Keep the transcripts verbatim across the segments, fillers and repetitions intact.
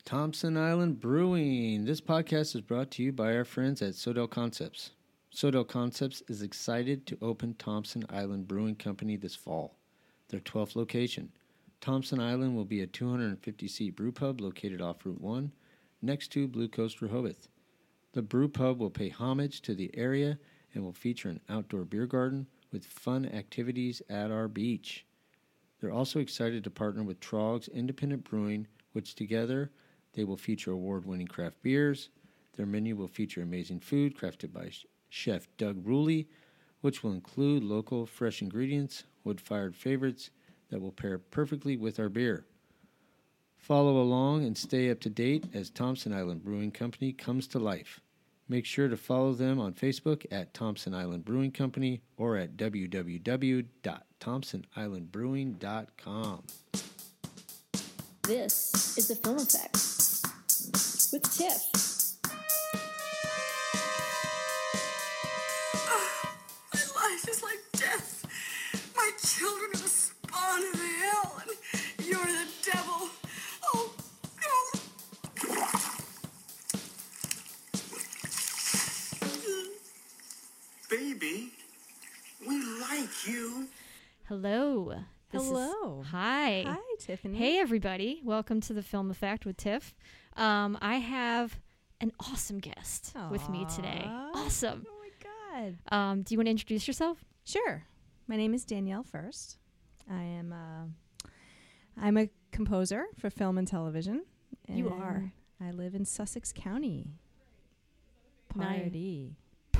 Thompson Island Brewing. This podcast is brought to you by our friends at Sodell Concepts. Sodell Concepts is excited to open Thompson Island Brewing Company this fall, their twelfth location. Thompson Island will be a two hundred fifty seat brew pub located off Route one, next to Blue Coast Rehoboth. The brew pub will pay homage to the area and will feature an outdoor beer garden with fun activities at our beach. They're also excited to partner with Troggs Independent Brewing, which together they will feature award-winning craft beers. Their menu will feature amazing food crafted by Chef Doug Ruley, which will include local fresh ingredients, wood-fired favorites that will pair perfectly with our beer. Follow along and stay up to date as Thompson Island Brewing Company comes to life. Make sure to follow them on Facebook at Thompson Island Brewing Company or at w w w dot thompson island brewing dot com. This is The Film Effect with Tiff. Oh, my life is like death. My children are the spawn of hell, and you're the devil. Oh, oh. Baby, we like you. Hello. This Hello. Is, hi. Hi, Tiffany. Hey, everybody. Welcome to The Film Effect with Tiff. Um, I have an awesome guest Aww. with me today. Awesome. Oh, my God. Um, do you want to introduce yourself? Sure. My name is Danielle First. I am uh, I'm a composer for film and television. You and are. I live in Sussex County. Nice. Party.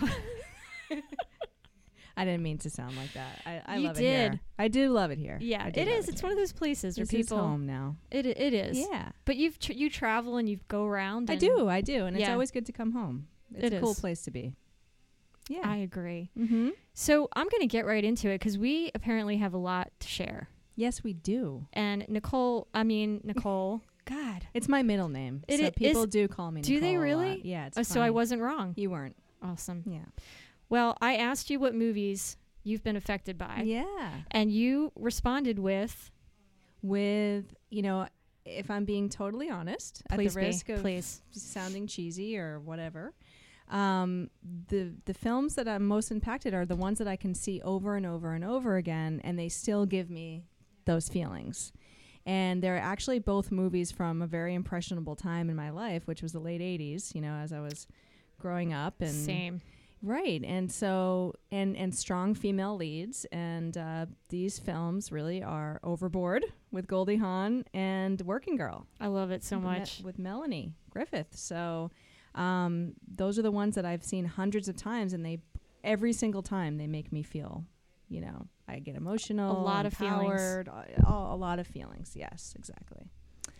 I didn't mean to sound like that. I, I You love did. it here. I do love it here. Yeah, I do it love is. It's here. one of those places where This is people. home now. It it is. Yeah. But you've tr- you travel and you go around. I and do. I do. And it's Yeah. always good to come home. It's It a cool is. place to be. Yeah. I agree. mm-hmm. So I'm going to get right into it because we apparently have a lot to share. Yes, we do. And Nicole, I mean Nicole. God. It's my middle name. It so i- people is- do call me Do Nicole they a really? lot. Yeah, it's Oh, so I funny. wasn't wrong. You weren't. Awesome. Yeah. Well, I asked you what movies you've been affected by. Yeah. And you responded with, With, you know, if I'm being totally honest, Please at be, the risk of please. sounding cheesy or whatever, um, the the films that I'm most impacted are the ones that I can see over and over and over again, and they still give me those feelings. And they're actually both movies from a very impressionable time in my life, which was the late eighties, you know, as I was growing up. And Same. Right. And so, and, and strong female leads. And uh, these films really are Overboard with Goldie Hawn and Working Girl. I love it so with Me- much. with Melanie Griffith. So um, those are the ones that I've seen hundreds of times, and they, every single time they make me feel, you know, I get emotional. A lot of feelings. empowered, A, a lot of feelings. Yes, exactly.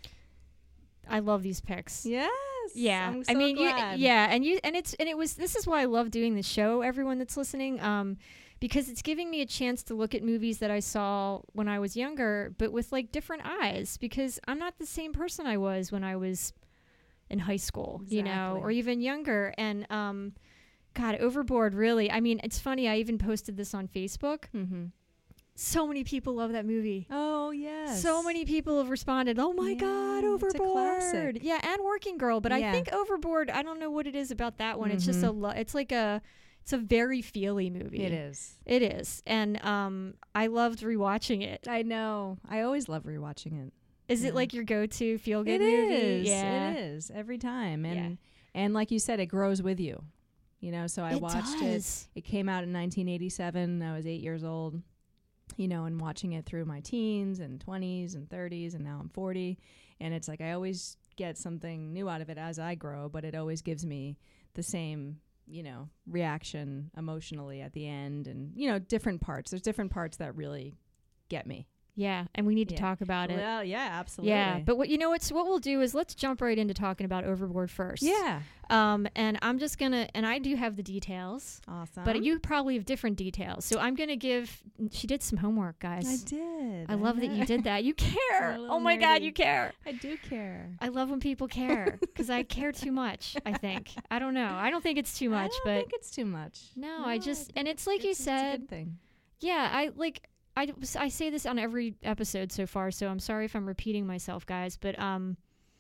I love these picks. Yes. Yeah. I'm so I mean, glad. you, yeah. And you, and it's, and it was, this is why I love doing the show, everyone that's listening. Um, because it's giving me a chance to look at movies that I saw when I was younger, but with like different eyes, because I'm not the same person I was when I was in high school, you know, Exactly. or even younger. And, um, God, Overboard, really. I mean, it's funny. I even posted this on Facebook. Mm-hmm. So many people love that movie. Oh, yes. So many people have responded, oh my Yeah, God, it's a Overboard. classic. Yeah, and Working Girl. But I Yeah. think Overboard, I don't know what it is about that one. It's just a, Mhm. lo- it's like a, it's a very feely movie. It is. It is. And um, I loved rewatching it. I know. I always love rewatching it. Is Yeah. it like your go-to feel-good It movie? is. Yeah. It is every time, and Yeah. and like you said, it grows with you. You know, so I It watched does. it. It came out in nineteen eighty-seven. I was eight years old. You know, and watching it through my teens and twenties and thirties, and now I'm forty. And it's like I always get something new out of it as I grow, but it always gives me the same, you know, reaction emotionally at the end, and you know, different parts. There's different parts that really get me. Yeah, and we need to Yeah. talk about it. Well, yeah, absolutely. Yeah, but what you know, what's what we'll do is let's jump right into talking about Overboard first. yeah, Um, and I'm just gonna, and I do have the details, awesome. but you probably have different details. So I'm gonna give. She did some homework, guys. I did. I love that you did that. You care. I'm a little Oh my God, nerdy. you care. I do care. I love when people care because I care too much. I think. I don't know. I don't think it's too much, I don't but think it's too much. no, I just, think and it's like you it's, it's a said. good thing. Yeah, I like. I, I say this on every episode so far, so I'm sorry if I'm repeating myself, guys. But um,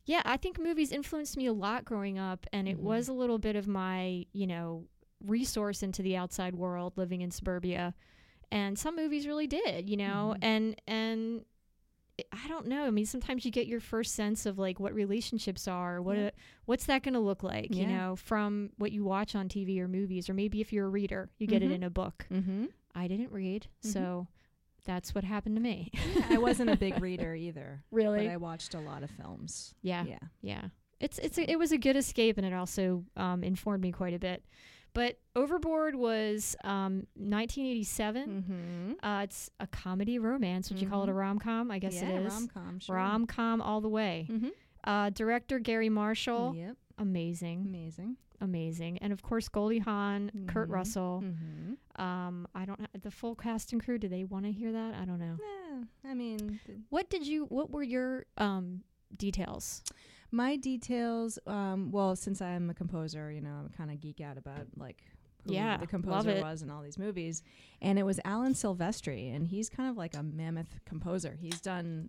yeah, I think movies influenced me a lot growing up, and it Mhm. was a little bit of my, you know, resource into the outside world living in suburbia. And some movies really did, you know, Mhm. and and it- I don't know. I mean, sometimes you get your first sense of like what relationships are, what Yeah. a, what's that going to look like, you Yeah. know, from what you watch on T V or movies, or maybe if you're a reader, you get Mhm. it in a book. Mm-hmm. I didn't read, Mhm. so that's what happened to me. Yeah, I wasn't a big reader either, Really? but I watched a lot of films. Yeah. Yeah. Yeah. It's it's So- a, it was a good escape, and it also um, informed me quite a bit. But Overboard was um, nineteen eighty-seven. Mm-hmm. Uh, it's a comedy romance. Would you call it a Mhm. rom com? I guess yeah, it is. rom com. Sure. Rom com all the way. Mm-hmm. Uh, director Gary Marshall, Yep. amazing, Amazing. amazing, and of course Goldie Hawn, Kurt Mhm. Russell. Mm-hmm. Um, I don't the full cast and crew. Do they want to hear that? I don't know. Yeah, I mean, th- What did you? What were your um details? my details. Um, well, since I'm a composer, you know, I'm kind of geek out about like who Yeah, the love composer it. was in all these movies, and it was Alan Silvestri, and he's kind of like a mammoth composer. He's done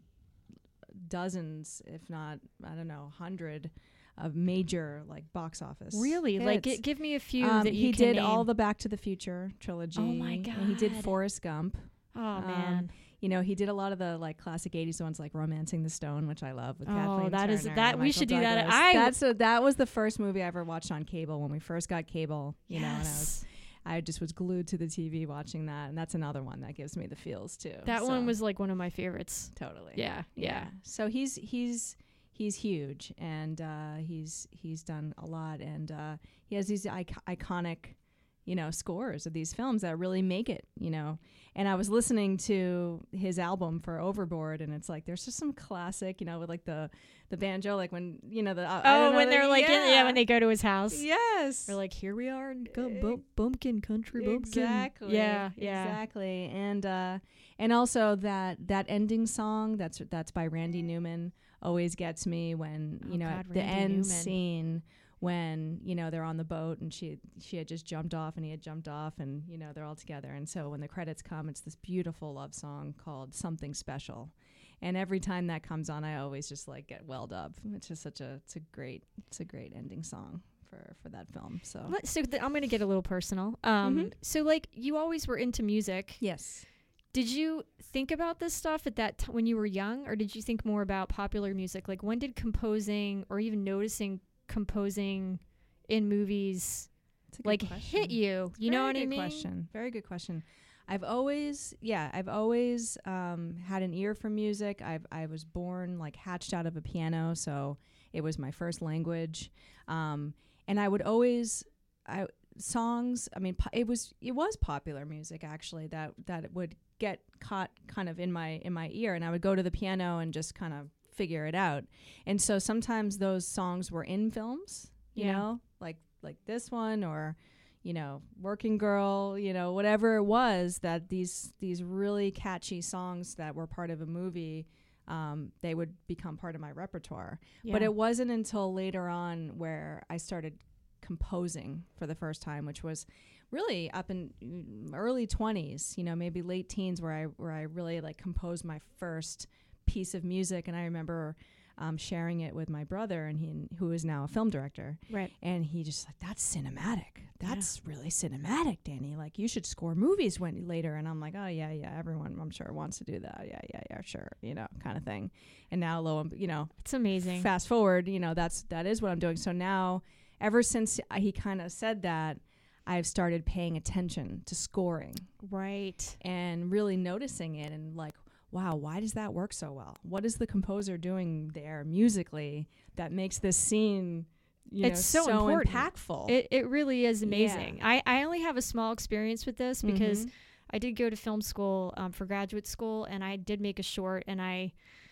dozens, if not, I don't know, hundred of major like box office. Really? Like, hits. gi- give me a few Um, that you he can did name. all the Back to the Future trilogy. Oh my And he did God. Forrest Gump. Oh um, man. You know, he did a lot of the like classic eighties ones, like Romancing the Stone, which I love with Oh, Kathleen that is- Turner that- and we Michael should do that. Douglas. I- That's a, that was the first movie I ever watched on cable when we first got cable. You know, and I was Yes. I just was glued to the T V watching that, and that's another one that gives me the feels too. That So, one was like one of my favorites. totally Yeah, yeah. So he's he's he's huge, and uh, he's he's done a lot, and uh, he has these ic- iconic, you know, scores of these films that really make it, you know. And I was listening to his album for Overboard, and it's like there's just some classic, you know, with like the the banjo, like when you know the uh, I Oh, don't know, when the- they're like, in- yeah, yeah, when they go to his house. yes, They're like, here we are in Gu- Eh, Bu- Bumpkin Country, Bumpkin. Exactly. Yeah, yeah. Exactly. And uh and also that that ending song that's that's by Randy Newman always gets me when, you Oh, know, God, at the Randy end Newman. scene when, you know, they're on the boat and she she had just jumped off and he had jumped off and, you know, they're all together. And so when the credits come, it's this beautiful love song called Something Special. And every time that comes on, I always just like get welled up. It's just such a it's a great it's a great ending song for for that film. So Let- So th- I'm going to get a little personal. Um, Mhm. So, like, you always were into music. yes. Did you think about this stuff at that t- when you were young, or did you think more about popular music? Like, when did composing or even noticing composing in movies It's a good like question. hit you? You know Very what I good mean? Question. Very good question. I've always, yeah, I've always um, had an ear for music. I've I was born like hatched out of a piano, so it was my first language. Um, and I would always, I songs. I mean, po- it was it was popular music actually that that would get caught kind of in my in my ear, and I would go to the piano and just kind of figure it out. And so sometimes those songs were in films, you Yeah. know, like like this one or you know, Working Girl, you know, whatever it was that these these really catchy songs that were part of a movie, um, they would become part of my repertoire. But Yeah. it wasn't until later on where I started composing for the first time, which was really up in mm, early twenties, you know, maybe late teens, where I where I really like composed my first piece of music. And I remember um, sharing it with my brother, and he who is now a film director. Right. And he just like, that's cinematic. That's really cinematic, Danny. Like, you should score movies when later. And I'm like, oh yeah, yeah. Everyone, I'm sure, wants to do that. Yeah, yeah, yeah, sure. You know, kind of thing. And now, lo and you know, It's amazing. fast forward, you know, that's that is what I'm doing. So now, ever since I, he kind of said that, I've started paying attention to scoring Right. and really noticing it and like, wow, why does that work so well? What is the composer doing there musically that makes this scene, you It's know, so so important. impactful? It it really is amazing. I, I only have a small experience with this because Mhm. I did go to film school um, for graduate school, and I did make a short, and I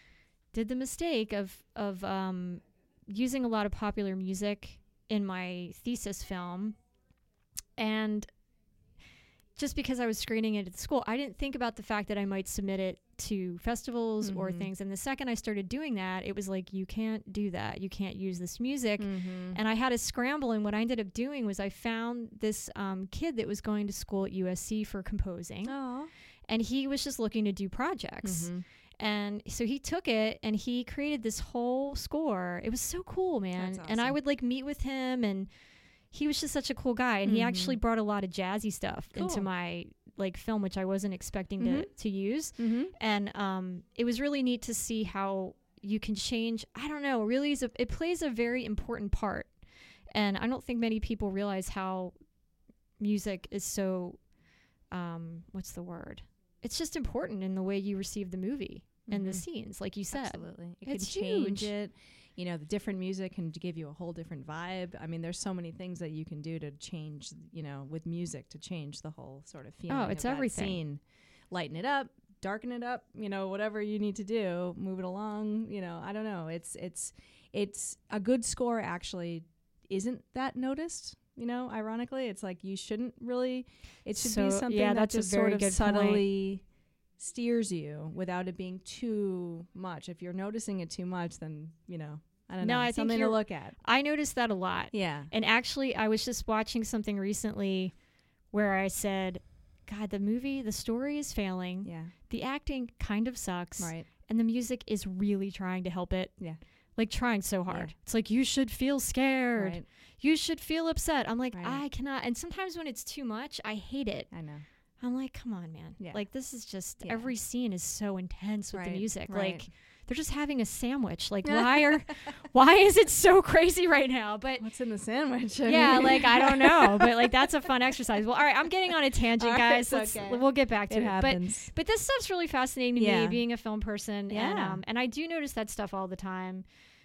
did the mistake of of um, using a lot of popular music in my thesis film, and just because I was screening it at school, I didn't think about the fact that I might submit it to festivals or Mhm. things. And the second I started doing that, it was like, you can't do that. You can't use this music. Mhm. And I had to scramble. And what I ended up doing was I found this um, kid that was going to school at U S C for composing. Aw. And he was just looking to do projects. Mhm. And so he took it and he created this whole score. It was so cool, man. That's And I awesome. would like meet with him, and he was just such a cool guy. And he Mhm. actually brought a lot of jazzy stuff into Cool. my like film, which I wasn't expecting to, Mhm. to use. Mm-hmm. And um, it was really neat to see how you can change. I don't know, really, is a, it plays a very important part. And I don't think many people realize how music is so, um, what's the word? It's just important in the way you receive the movie and the Mhm. scenes, like you said. Absolutely. It It's can change huge. it. You know, the different music can give you a whole different vibe. I mean, there's so many things that you can do to change, you know, with music to change the whole sort of feeling. Oh, it's of that everything. Scene. Lighten it up, darken it up, you know, whatever you need to do, move it along, you know, I don't know. It's it's it's a good score actually isn't that noticed. You know, ironically, it's like you shouldn't really. It should So, be something yeah, that that's a just very sort of good point. subtly steers you without it being too much. If you're noticing it too much, then you know, I don't No, know, I think something to you're- look at. I noticed that a lot. Yeah, And actually, I was just watching something recently where I said, God, the movie, the story is failing. yeah, The acting kind of sucks. right, And the music is really trying to help it. yeah, Like trying so hard. Yeah. It's like, you should feel scared. right. You should feel upset. I'm like, Right. I cannot. And sometimes when it's too much, I hate it. I know. I'm like, come on, man. Yeah. Like, this is just, Yeah. every scene is so intense with Right, the music. right. Like, they're just having a sandwich. Like, why are, why is it so crazy right now? But What's in the sandwich? I yeah, mean- like, I don't know. But like, that's a fun exercise. Well, all right, I'm getting on a tangent, All right, guys. it's Let's, okay. We'll get back to it it. But happens. but this stuff's really fascinating to Yeah. me, being a film person, and Yeah. um, and I do notice that stuff all the time,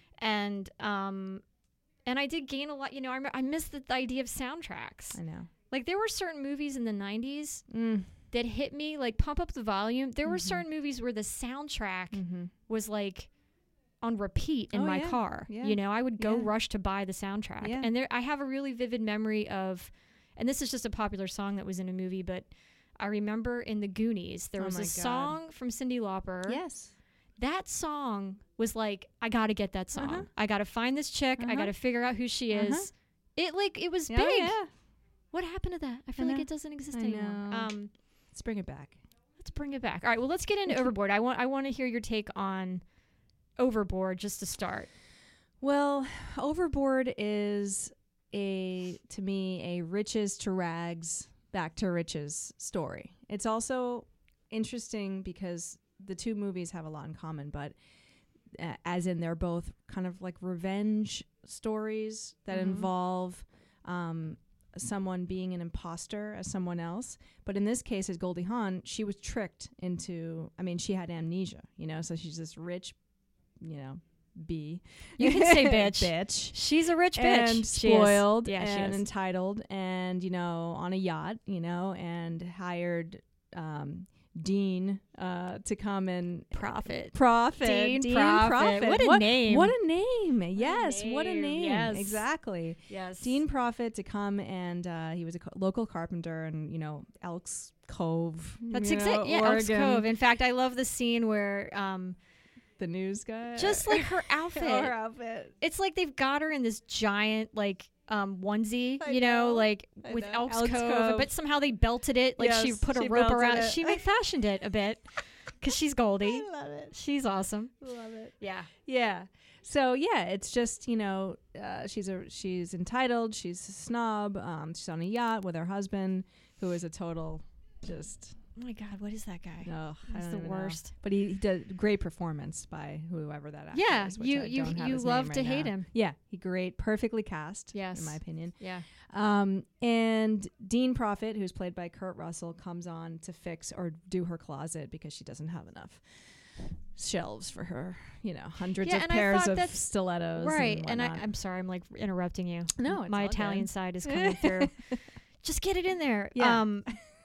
and um, and I did gain a lot. You know, I rem- I miss the, the idea of soundtracks. I know. Like there were certain movies in the nineties Mm. that hit me, like Pump Up the Volume. There were Mhm. certain movies where the soundtrack Mm-hmm. was like on repeat in Oh, my yeah. car. Yeah. You know, I would go Yeah. rush to buy the soundtrack, Yeah. and there I have a really vivid memory of, and this is just a popular song that was in a movie, but I remember in the Goonies there Oh was my a God. song from Cyndi Lauper. Yes. That song was like, I gotta get that song. Uh-huh. I gotta find this chick. I Uh-huh. gotta figure out who she is. Uh-huh. It like it was Oh, big. yeah. What happened to that? I feel I like know. it doesn't exist I anymore. know. Um, Let's bring it back. let's bring it back. All right. Well, let's get into Overboard. I want I want to hear your take on Overboard just to start. Well, Overboard is a to me a riches to rags, back to riches story. It's also interesting because the two movies have a lot in common, but uh, as in they're both kind of like revenge stories that Mhm. involve um, someone being an imposter as someone else. But in this case, as Goldie Hawn, she was tricked into, I mean, she had amnesia, you know, so she's this rich, you know, bee. You can say bitch. bitch. She's a rich bitch. And She is. spoiled Yeah, she and is. entitled and, you know, on a yacht, you know, and hired um, Dean uh, to come and Profit. Profit. Dean Profit. What a name. What a name. Yes. What a name. name. Yes. Exactly. Yes. Dean Profit to come and uh, he was a co- local carpenter and, you know, Elks Cove. That's you exactly know, yeah, Elks Oregon. Cove. In fact, I love the scene where um The news guy. just like her outfit. Her outfit. It's like they've got her in this giant like um onesie, I you know, know. like I with know. Elks, Elks Cove, Cove. but somehow they belted it. Like she Yes, put a she rope belted around it. She fashioned it a bit because she's Goldie. I love it. She's awesome. Love it. Yeah. Yeah. So yeah, it's just, you know, uh, she's a she's entitled, she's a snob, um, she's on a yacht with her husband, who is a total just Oh my God, what is that guy? oh, I That's don't the even know. worst. But he, he did great performance by whoever that actor Yeah, is. which you I you don't have you his love name to right hate now. him. Yeah, he great, perfectly cast. Yes. in my opinion. Yeah. Um, and Dean Profit, who's played by Kurt Russell, comes on to fix or do her closet because she doesn't have enough shelves for her, you know, hundreds Yeah, of and I pairs thought of that's- stilettos. Right. and, And I, whatnot. I'm sorry, I'm like interrupting you. No, it's my all good. Italian side is coming through. Just get it in there. Yeah. Um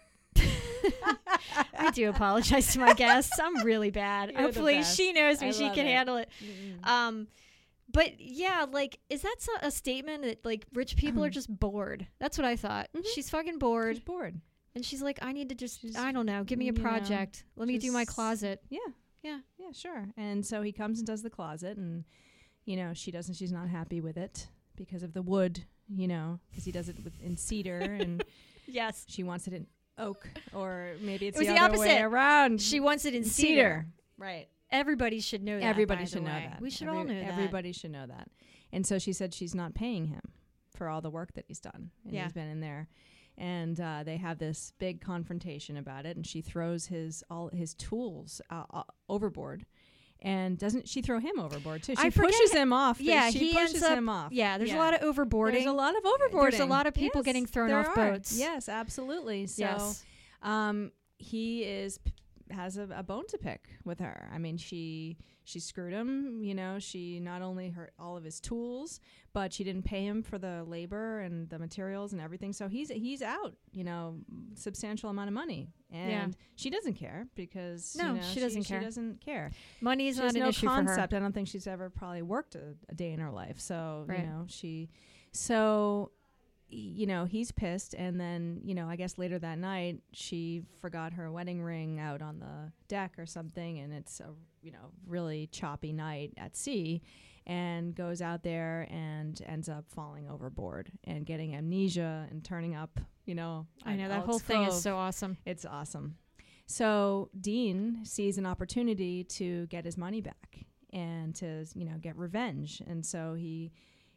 I do apologize to my guests. I'm really bad. You're the Hopefully best. she knows me. I She love can it. handle it. Mm-mm. Um but yeah, like is that so- a statement that like rich people are just bored? That's what I thought. Mhm. She's fucking bored She's bored. and she's like I need to just She's, I don't know, give me a you know, project. Let me do my just- closet. Yeah. Yeah. Yeah, sure. And so he comes and does the closet, and, you know, she doesn't, she's not happy with it because of the wood, you know, because he does it with, in cedar, and Yes. she wants it in oak, or maybe it's It was the, the other way opposite. around. She wants it in cedar. cedar. Right. everybody should know that. Everybody by the should know way. that. We should Every- all know that. Everybody should know that. And so she said she's not paying him for all the work that he's done. And Yeah. he's been in there. And uh, they have this big confrontation about it. And she throws his all his tools uh, uh, overboard. And doesn't she throw him overboard too? She I forget pushes ho- him off. Yeah, she he pushes ends up, him off. Yeah, there's Yeah. a lot of overboarding. There's a lot of overboarding. There's a lot of people Yes, getting thrown there off are. boats. Yes, absolutely. So Yes. um, he is p- has a, a bone to pick with her. I mean, she she screwed him. You know, she not only hurt all of his tools, but she didn't pay him for the labor and the materials and everything. So he's he's out. You know, substantial amount of money, and Yeah. she doesn't care because No, you know, she doesn't care. She doesn't care. Money is She not has an no issue concept. for her. I don't think she's ever probably worked a, a day in her life. So Right. you know, she so you know, he's pissed, and then, you know, I guess later that night she forgot her wedding ring out on the deck or something, and it's a, you know, really choppy night at sea, and goes out there and ends up falling overboard and getting amnesia and turning up, you know. I know, at that Alex whole thing is Cove. so awesome. It's awesome. So Dean sees an opportunity to get his money back and to, you know, get revenge, and so he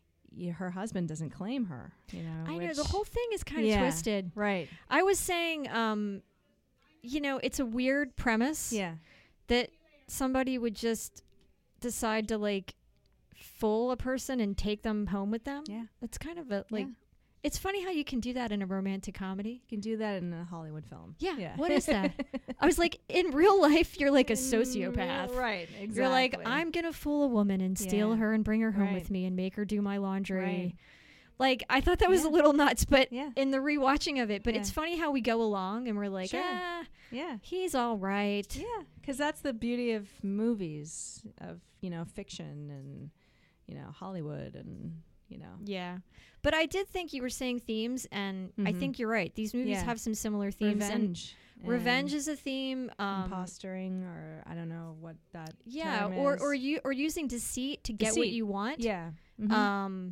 y- her husband doesn't claim her, you know. I know, which- the whole thing is kind of Yeah. twisted. Right. I was saying, um, you know, it's a weird premise Yeah. that somebody would just decide to, like, fool a person and take them home with them. Yeah. It's kind of a, like, Yeah. it's funny how you can do that in a romantic comedy. You can do that in a Hollywood film. Yeah. Yeah. What is that? I was like, in real life, you're like a In sociopath. real- right. Exactly. You're like, I'm going to fool a woman and steal Yeah. her and bring her home with Right. me and make her do my laundry. Right. Like, I thought that was Yeah. a little nuts, but Yeah. in the rewatching of it, but Yeah. it's funny how we go along and we're like, Sure. ah, Yeah. he's all right. Yeah. Because that's the beauty of movies, of, you know, fiction and, you know, Hollywood and, you know. Yeah. But I did think you were saying themes, and I Mhm. think you're right. These movies Yeah. have some similar themes. Revenge. And revenge and is a theme. Um, imposturing, or I don't know what that yeah, term or is. or you or using deceit to get what Deceit. you want. Yeah. Mhm. Um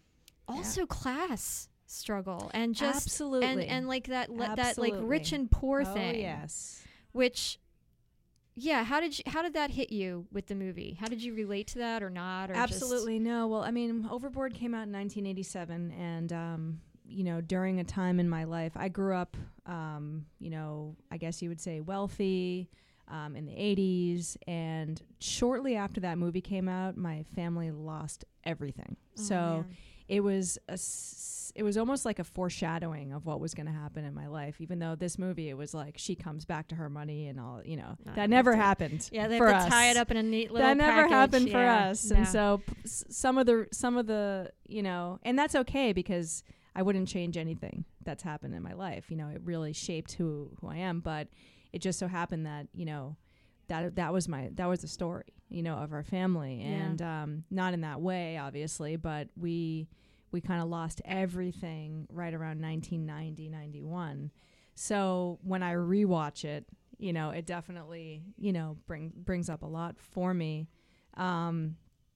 also class struggle and just Absolutely. and and like that le- that like rich Absolutely. and poor Oh, thing. yes. Which yeah, how did you how did that hit you with the movie? How did you relate to that or not or just- Absolutely no. Well, I mean, Overboard came out in nineteen eighty-seven, and um, you know, during a time in my life, I grew up, um, you know, I guess you would say wealthy, um, in the eighties, and shortly after that movie came out, my family lost everything. Oh, so man. it was a s- it was almost like a foreshadowing of what was going to happen in my life. Even though this movie, it was like she comes back to her money and all, you know, Uh, that never that's it. happened. Yeah, they for have to tie us. it up in a neat little That never package. happened for Yeah, us, no. and so p- s- some of the some of the you know, and that's okay because I wouldn't change anything that's happened in my life. You know, it really shaped who who I am, but it just so happened that, you know, that that was my that was the story, you know, of our family, Yeah. and um, not in that way, obviously, but we we kind of lost everything right around nineteen ninety, ninety-one. So when I rewatch it, you know, it definitely, you know, bring brings up a lot for me. Um,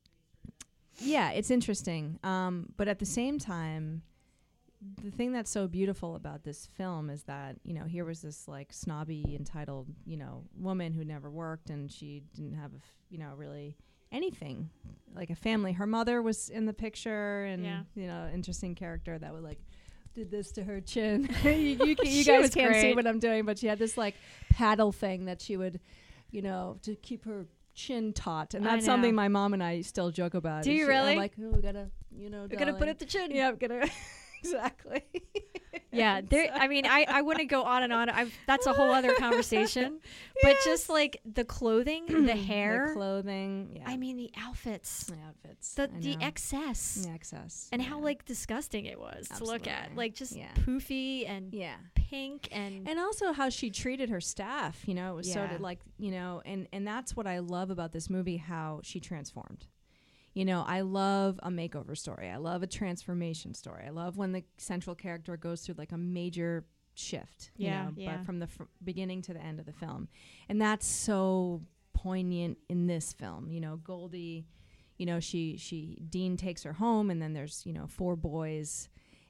yeah, it's interesting. Um, but at the same time, the thing that's so beautiful about this film is that, you know, here was this like snobby, entitled, you know, woman who never worked, and she didn't have, a f- you know, really anything like a family. Her mother was in the picture, and Yeah. you know, interesting character that would like did this to her chin. you you, can, you She guys was can't see great. what I'm doing, but she had this like paddle thing that she would, you know, to keep her chin taut, and I that's something know. my mom and I still joke about. Do is you she- really? I'm like, oh, we gotta, you know, We're gonna put darling. up the chin. Yeah, I'm gonna. Exactly. Yeah, there. I mean, I, I wouldn't go on and on. I've, that's a whole other conversation. But just like the clothing, the hair. the clothing. Yeah. I mean, the outfits, the outfits. the I the know. excess, The excess. and yeah. how like disgusting it was to look at. Absolutely. Like just Yeah. poofy and yeah. pink and, And also how she treated her staff. You know, it was Yeah. sort of like, you know, and and that's what I love about this movie, how she transformed. You know, I love a makeover story. I love a transformation story. I love when the central character goes through like a major shift. You Yeah, know, yeah. but from the fr- beginning to the end of the film, and that's so poignant in this film. You know, Goldie. You know, she she Dean takes her home, and then there's, you know, four boys,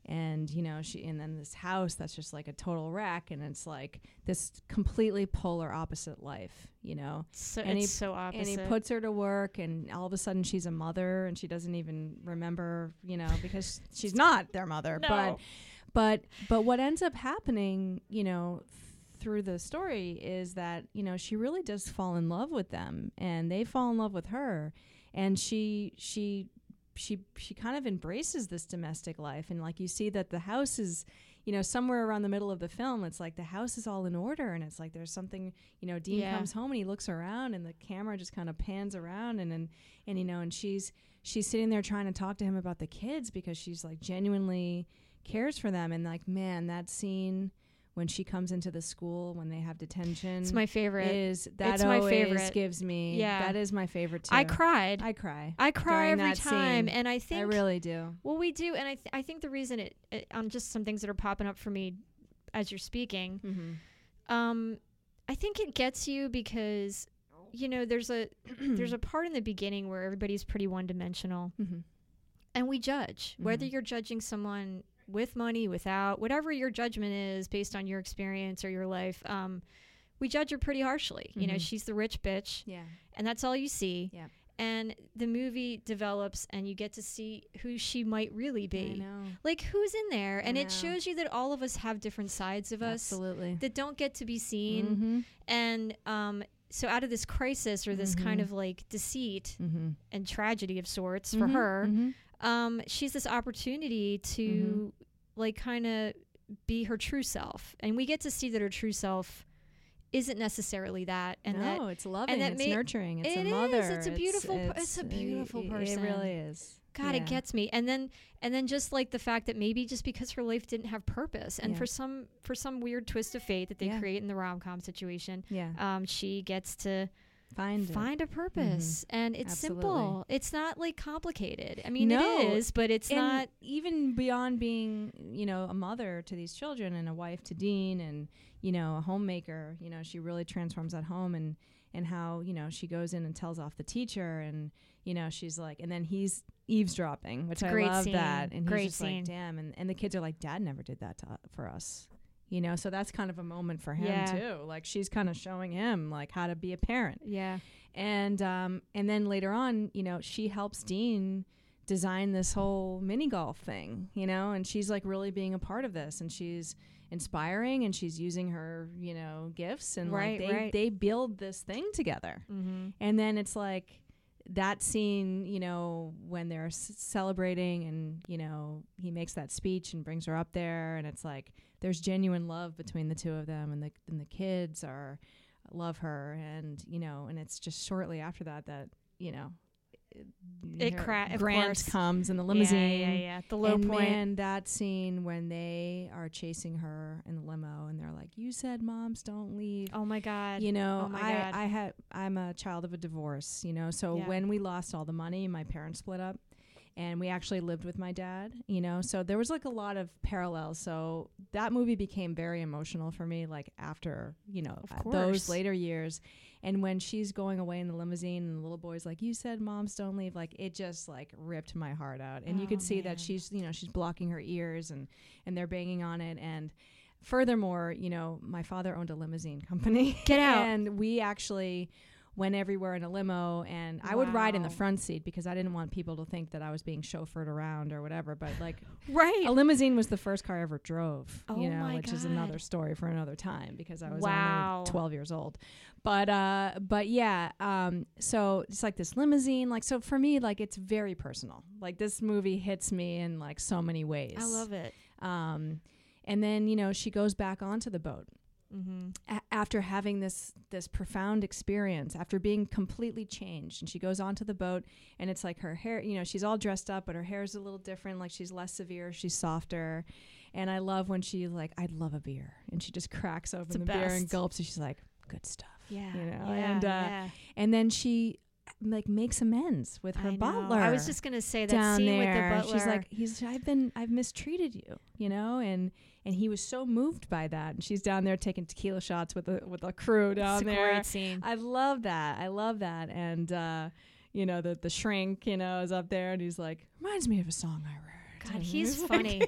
and you know she and then this house that's just like a total wreck, and it's like this completely polar opposite life, you know. So and it's he, so opposite. and he puts her to work, and all of a sudden she's a mother, and she doesn't even remember, you know, because she's not their mother. No. But but but what ends up happening, you know, through the story is that, you know, she really does fall in love with them, and they fall in love with her, and she she she she kind of embraces this domestic life. And like you see that the house is, you know, somewhere around the middle of the film, it's like the house is all in order, and it's like there's something, you know, Dean Yeah. comes home and he looks around, and the camera just kind of pans around, and and, and you know, and she's she's sitting there trying to talk to him about the kids because she's like genuinely cares for them. And like, man, that scene when she comes into the school when they have detention, It's my favorite. is that It's my always favorite. gives me, Yeah. that is my favorite too. I cried. I cry. I cry during every that time, scene. and I think I really do. well, we do, and I th- I think the reason it, it on just some things that are popping up for me as you're speaking, Mm-hmm. um, I think it gets you because you know there's a there's a part in the beginning where everybody's pretty one dimensional, Mm-hmm. and we judge whether Mhm. you're judging someone with money, without, whatever your judgment is based on your experience or your life. Um, we judge her pretty harshly. You know, Mhm. she's the rich bitch, Yeah. and that's all you see. Yeah. And the movie develops, and you get to see who she might really I be. know. Like, who's in there? And it know. shows you that all of us have different sides of us Absolutely. that don't get to be seen. Mm-hmm. And um, so out of this crisis or this kind Mhm. of like deceit Mm-hmm. and tragedy of sorts for Mhm. her, Mm-hmm. um, she's this opportunity to like kind of be her true self. And we get to see that her true self isn't necessarily that. And no, that it's loving. that It's ma- nurturing. It's it a is, mother. it's a beautiful per- it's a beautiful it- person. It really is. God, Yeah. it gets me. And then and then just like the fact that maybe just because her life didn't have purpose, and Yeah. for some for some weird twist of fate that they Yeah. create in the rom-com situation, Yeah. um, she gets to Find it. find a purpose. And it's Absolutely. simple. It's not like complicated. I mean, No, it is, but it's and not. even beyond being, you know, a mother to these children and a wife to Dean and, you know, a homemaker, you know, she really transforms at home, and, and how, you know, she goes in and tells off the teacher, and, you know, she's like, and then he's eavesdropping, which It's a I great love scene. that. And Great he's just scene. like, damn. And, and the kids are like, Dad never did that to, for us. You know, so that's kind of a moment for him Yeah. too. Like, she's kind of showing him like how to be a parent. Yeah. And um, and then later on, you know, she helps Dean design this whole mini golf thing, you know, and she's like really being a part of this, and she's inspiring, and she's using her, you know, gifts, and Right, like they right. they build this thing together. Mm-hmm. And then it's like that scene, you know, when they're s- celebrating, and you know, he makes that speech and brings her up there, and it's like there's genuine love between the two of them, and the and the kids are love her, and you know, and it's just shortly after that that you know It her- cra- of Grant course. comes in the limousine. Yeah, yeah, yeah. The low and point. man, that scene when they are chasing her in the limo, and they're like, "You said moms don't leave." Oh my God. You know, Oh my I God. I had I'm a child of a divorce. You know, so Yeah. when we lost all the money, my parents split up, and we actually lived with my dad. You know, so there was like a lot of parallels. So that movie became very emotional for me. Like after you know Of uh, course. those later years, and when she's going away in the limousine, and the little boy's like, "You said moms don't leave," like it just like ripped my heart out. And you Oh, could see man. that she's you know she's blocking her ears, and and they're banging on it. And furthermore, you know, my father owned a limousine company. Get out. And we actually went everywhere in a limo, and I would ride in the Wow. front seat because I didn't want people to think that I was being chauffeured around or whatever. But like Right. a limousine was the first car I ever drove, Oh you know, my which is another God. story for another time because I was Wow. only twelve years old. But uh but yeah, um so it's like this limousine, like so for me, like it's very personal. Like this movie hits me in like so many ways. I love it. Um and then, you know, she goes back onto the boat Mm-hmm. a- after having this this profound experience, after being completely changed, and she goes onto the boat, and it's like her hair, you know, she's all dressed up, but her hair is a little different, like she's less severe, she's softer. And I love when she's like, "I'd love a beer," and she just cracks open the the, beer and best. gulps, and she's like, "Good stuff." Yeah. You know, yeah, and uh, yeah. and then she like makes amends with her I know. butler. I was just gonna say that down scene there. with the butler. She's like, he's I've been I've mistreated you, you know, and and he was so moved by that. And she's down there taking tequila shots with the with the crew down it's a there. great scene. I love that. I love that. And uh, you know, the the shrink, you know, is up there, and he's like, reminds me of a song I wrote. God, And he's it's like- funny.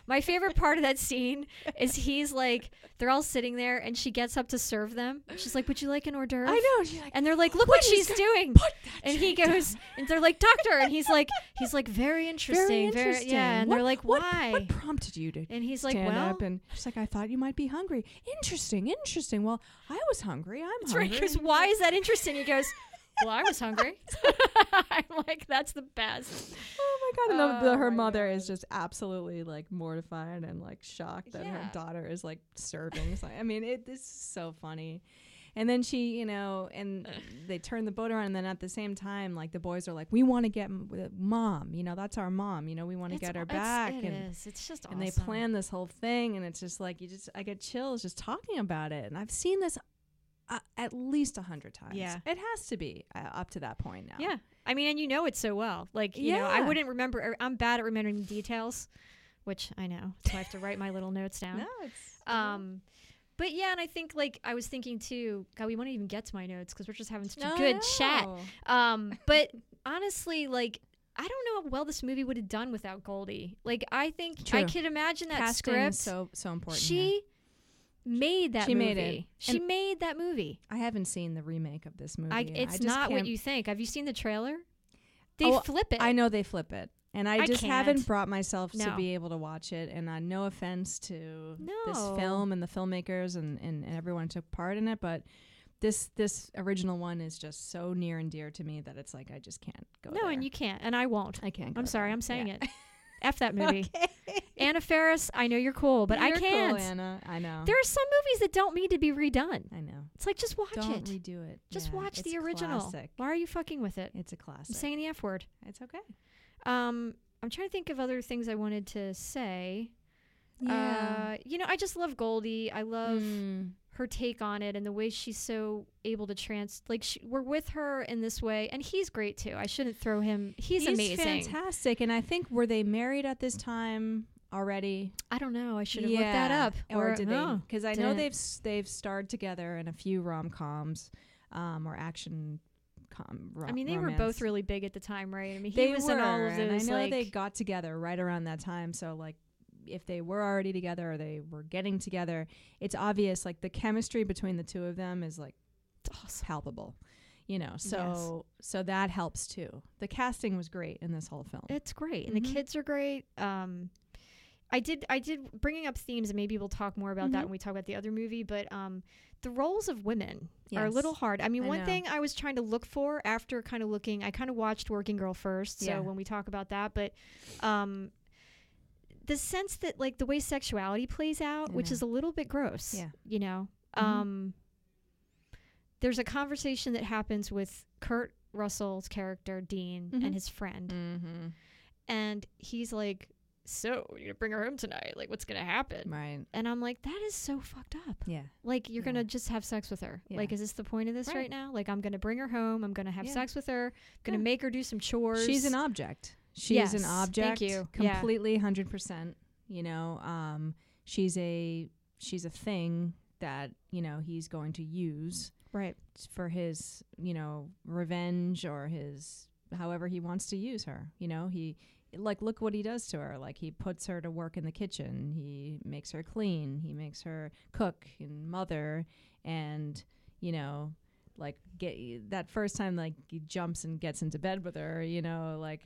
My favorite part of that scene is he's like, they're all sitting there, and she gets up to serve them. She's like, "Would you like an hors d'oeuvre?" I know. She's like, And they're like, "Look what "Please, she's God, doing." put that And he tray goes, down." and they're like, "Doctor," and he's like, he's like, "Very interesting, Very interesting. yeah." And What- they're like, what- "Why?" What prompted you to And he's like, stand "Well," up? And she's like, "I thought you might be hungry. Interesting, interesting. Well, I was hungry. I'm that's right. hungry." Because why is that interesting? He goes, "Well, I was hungry." I'm like, that's the best. Oh my god! And the, the, Oh her my mother God. is just absolutely like mortified and like shocked that Yeah. her daughter is like serving. So, I mean, it this is so funny. And then she, you know, and they turn the boat around, and then at the same time, like the boys are like, "We want to get m- with mom. You know, that's our mom. You know, we want to It's get her aw- it's- back." It and is. It's just and awesome. they plan this whole thing, and it's just like you just I get chills just talking about it. And I've seen this uh, at least a hundred times. Yeah. It has to be uh, up to that point now. Yeah. I mean, and you know it so well. Like, you know, I Yeah. wouldn't remember. or I'm bad at remembering details, which I know. So I have to write my little notes down. No, it's Um, but yeah, and I think like I was thinking too. God, we won't even get to my notes because we're just having such No, a good no. chat. Um, but honestly, like I don't know how well this movie would have done without Goldie. Like I think I True. could imagine that Casting script. is so so important. here. She made that She movie. made it. She And- made that movie. I haven't seen the remake of this movie. I, and it's I just not what can't- you think. Have you seen the trailer? They Oh, flip it. I know they flip it, and I, I just can't. haven't brought myself to No. be able to watch it. And uh, no offense to this No. film and the filmmakers and, and, and everyone who took part in it, but this this original one is just so near and dear to me that it's like I just can't go. No, there. and you can't, and I won't. I can't. I'm go sorry, there. I'm saying Yeah. it. F that movie. Okay. Anna Faris, I know you're cool, but I You're can't. Cool, Anna. I know. There are some movies that don't need to be redone. I know. It's like just watch Don't it. redo it. Just Yeah, watch it's the original. Classic. Why are you fucking with it? It's a I'm classic. saying the F word. It's okay. Um, I'm trying to think of other things I wanted to say. Yeah. Uh, you know, I just love Goldie. I love Mm. her take on it and the way she's so able to trans. Like she, we're with her in this way, and he's great too. I shouldn't throw him. He's, amazing. fantastic. And I think were they married at this time already? I don't know. I should have looked that Yeah. up. Or did no, they? Because I know didn't. they've s- they've starred together in a few rom coms, um, or action. Com- ro- I mean, they were romance. both really big at the time, right? I mean, he They was were, in all of and those. I know like, they got together right around that time. So like, if they were already together or they were getting together, it's obvious. Like the chemistry between the two of them is like awesome. palpable. You know, so so that helps too. The casting was great in this whole film. It's great, and Mhm. the kids are great. Um, I did, I did bringing up themes, and maybe we'll talk more about that Mhm. when we talk about the other movie. But um, the roles of women are a Yes. little hard. I mean, I one know. thing I was trying to look for after kind of looking, I kind of watched Working Girl first, so Yeah. when we talk about that, but um, the sense that like the way sexuality plays out, I which know. is a little bit gross. Yeah. you know. Mhm. Um, there's a conversation that happens with Kurt Russell's character Dean Mhm. and his friend. Mm-hmm. And he's like, "So you're gonna bring her home tonight? Like, what's gonna happen?" Right. And I'm like, "That is so fucked up. Yeah. Like, you're Yeah. gonna just have sex with her. Yeah. Like, is this the point of this right, Right. now? Like, I'm gonna bring her home. I'm gonna have Yeah. sex with her. Gonna Yeah. make her do some chores. She's an object. She's Yes, an thank object. you. Yeah. Completely, hundred percent. You know, um, she's a she's a thing that you know he's going to use right. for his you know revenge or his however he wants to use her. You know, he like look what he does to her. Like he puts her to work in the kitchen. He makes her clean. He makes her cook and mother, and you know. Like get that first time, like he jumps and gets into bed with her. You know, like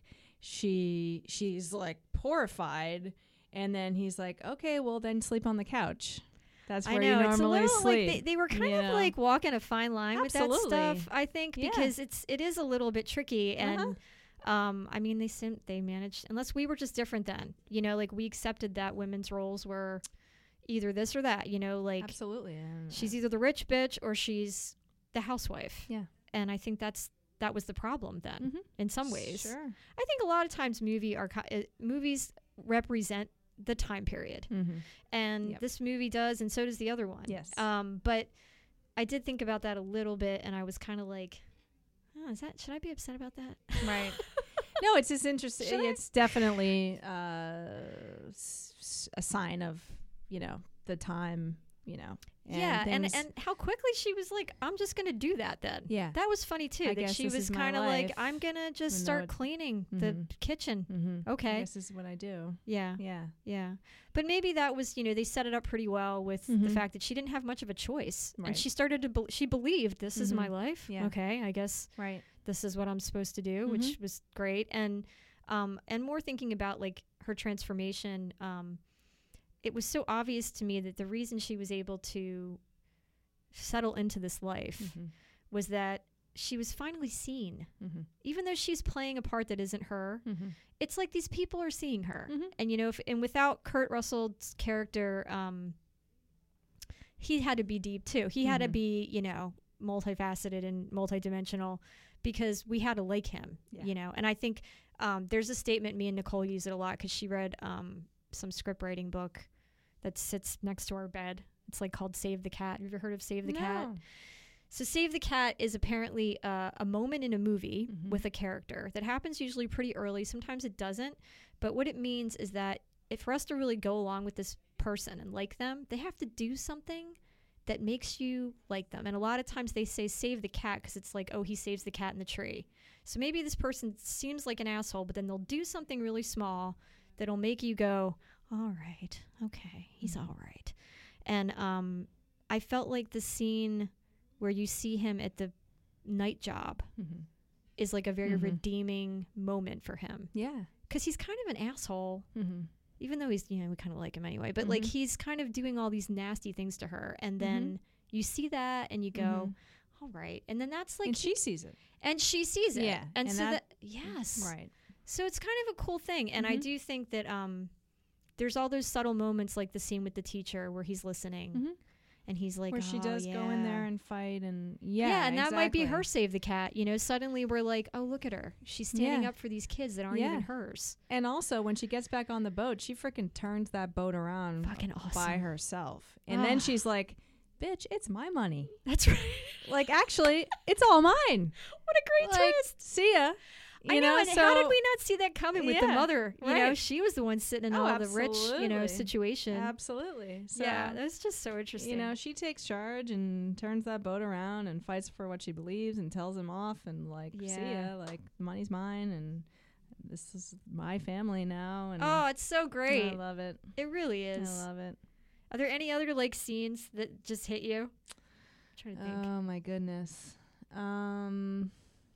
she she's like horrified, and then he's like, "Okay, well then sleep on the couch." That's I where know you it's a normally little sleep. like they, they were kind you of know? like walking a fine line with that Absolutely. stuff. I think Yeah. because it's it is a little bit tricky and. Uh-huh. Um, I mean, they sim- they managed unless we were just different then, you know, like we accepted that women's roles were either this or that, you know, like Absolutely. and- she's either the rich bitch or she's the housewife. Yeah. And I think that's that was the problem then Mhm. in some ways. Sure. I think a lot of times movie are uh, movies represent the time period, Mm-hmm. and Yep. this movie does, and so does the other one. Yes. Um, but I did think about that a little bit, and I was kind of like, oh, is that should I be upset about that? Right. No, it's just interesting. Should I? It's definitely uh, s- s- a sign of you know the time you know. yeah, and things- and how quickly she was like, I'm just gonna do that then. Yeah. That was funny too. I that guess she this was is my kind of like, life, I'm gonna just even though start it- cleaning the Mhm. kitchen. Mhm. Okay. This is what I do. Yeah. Yeah. Yeah. But maybe that was, you know, they set it up pretty well with the Mhm. fact that she didn't have much of a choice. And Right. she started to, be- she believed this is my Mhm. life. Yeah. Okay. I guess Right. this is what I'm supposed to do, which Mhm. was great. And, um, and more thinking about like her transformation, um, it was so obvious to me that the reason she was able to settle into this life Mhm. was that she was finally seen. Mhm. Even though she's playing a part that isn't her, Mhm. it's like these people are seeing her. Mhm. And, you know, if, and without Kurt Russell's character, um, he had to be deep too. He had to Mhm. be, you know, multifaceted and multidimensional because we had to like him, Yeah. you know. And I think um, there's a statement, me and Nicole use it a lot because she read um, some script writing book that sits next to our bed. It's like called Save the Cat. Have you ever heard of Save the Cat? No. So Save the Cat is apparently uh, a moment in a movie Mhm. with a character that happens usually pretty early. Sometimes it doesn't. But what it means is that if for us to really go along with this person and like them, they have to do something that makes you like them. And a lot of times they say save the cat because it's like, oh, he saves the cat in the tree. So maybe this person seems like an asshole, but then they'll do something really small that'll make you go, all right, okay, he's all right. And um, I felt like the scene where you see him at the night job Mhm. is like a very Mhm. redeeming moment for him. Yeah. Because he's kind of an asshole, Mhm. even though he's, you know, we kind of like him anyway. But like Mhm. he's kind of doing all these nasty things to her. And then you see that and you go, Mhm. all right. And then that's like, and she sees it. and she sees it. Yeah, And, and so that- that, yes. Right. So it's kind of a cool thing. And I Mhm. do think that um, there's all those subtle moments like the scene with the teacher where he's listening Mhm. and he's like, Where she "Oh, does go in there yeah." and fight and yeah. Yeah, and that might be her exactly. save the cat. You know, suddenly we're like, oh, look at her. She's standing Yeah. up for these kids that aren't Yeah. even hers. And also, when she gets back on the boat, she freaking turns that boat around Fucking by awesome. herself. And then Ah. she's like, bitch, it's my money. That's right. Like, actually, it's all mine. What a great Like, twist. see ya. You I know, and so, how did we not see that coming with the Yeah, mother? You know, right. she was the one sitting in Oh, all the rich, you know, absolutely. situation. Absolutely. So, yeah, that was just so interesting. you know, she takes charge and turns that boat around and fights for what she believes and tells him off and, like, see Yeah. ya. Like, the money's mine and this is my family now. And oh, it's so great. I love it. It really is. I love it. Are there any other like scenes that just hit you? I'm trying to think. Oh my goodness. Um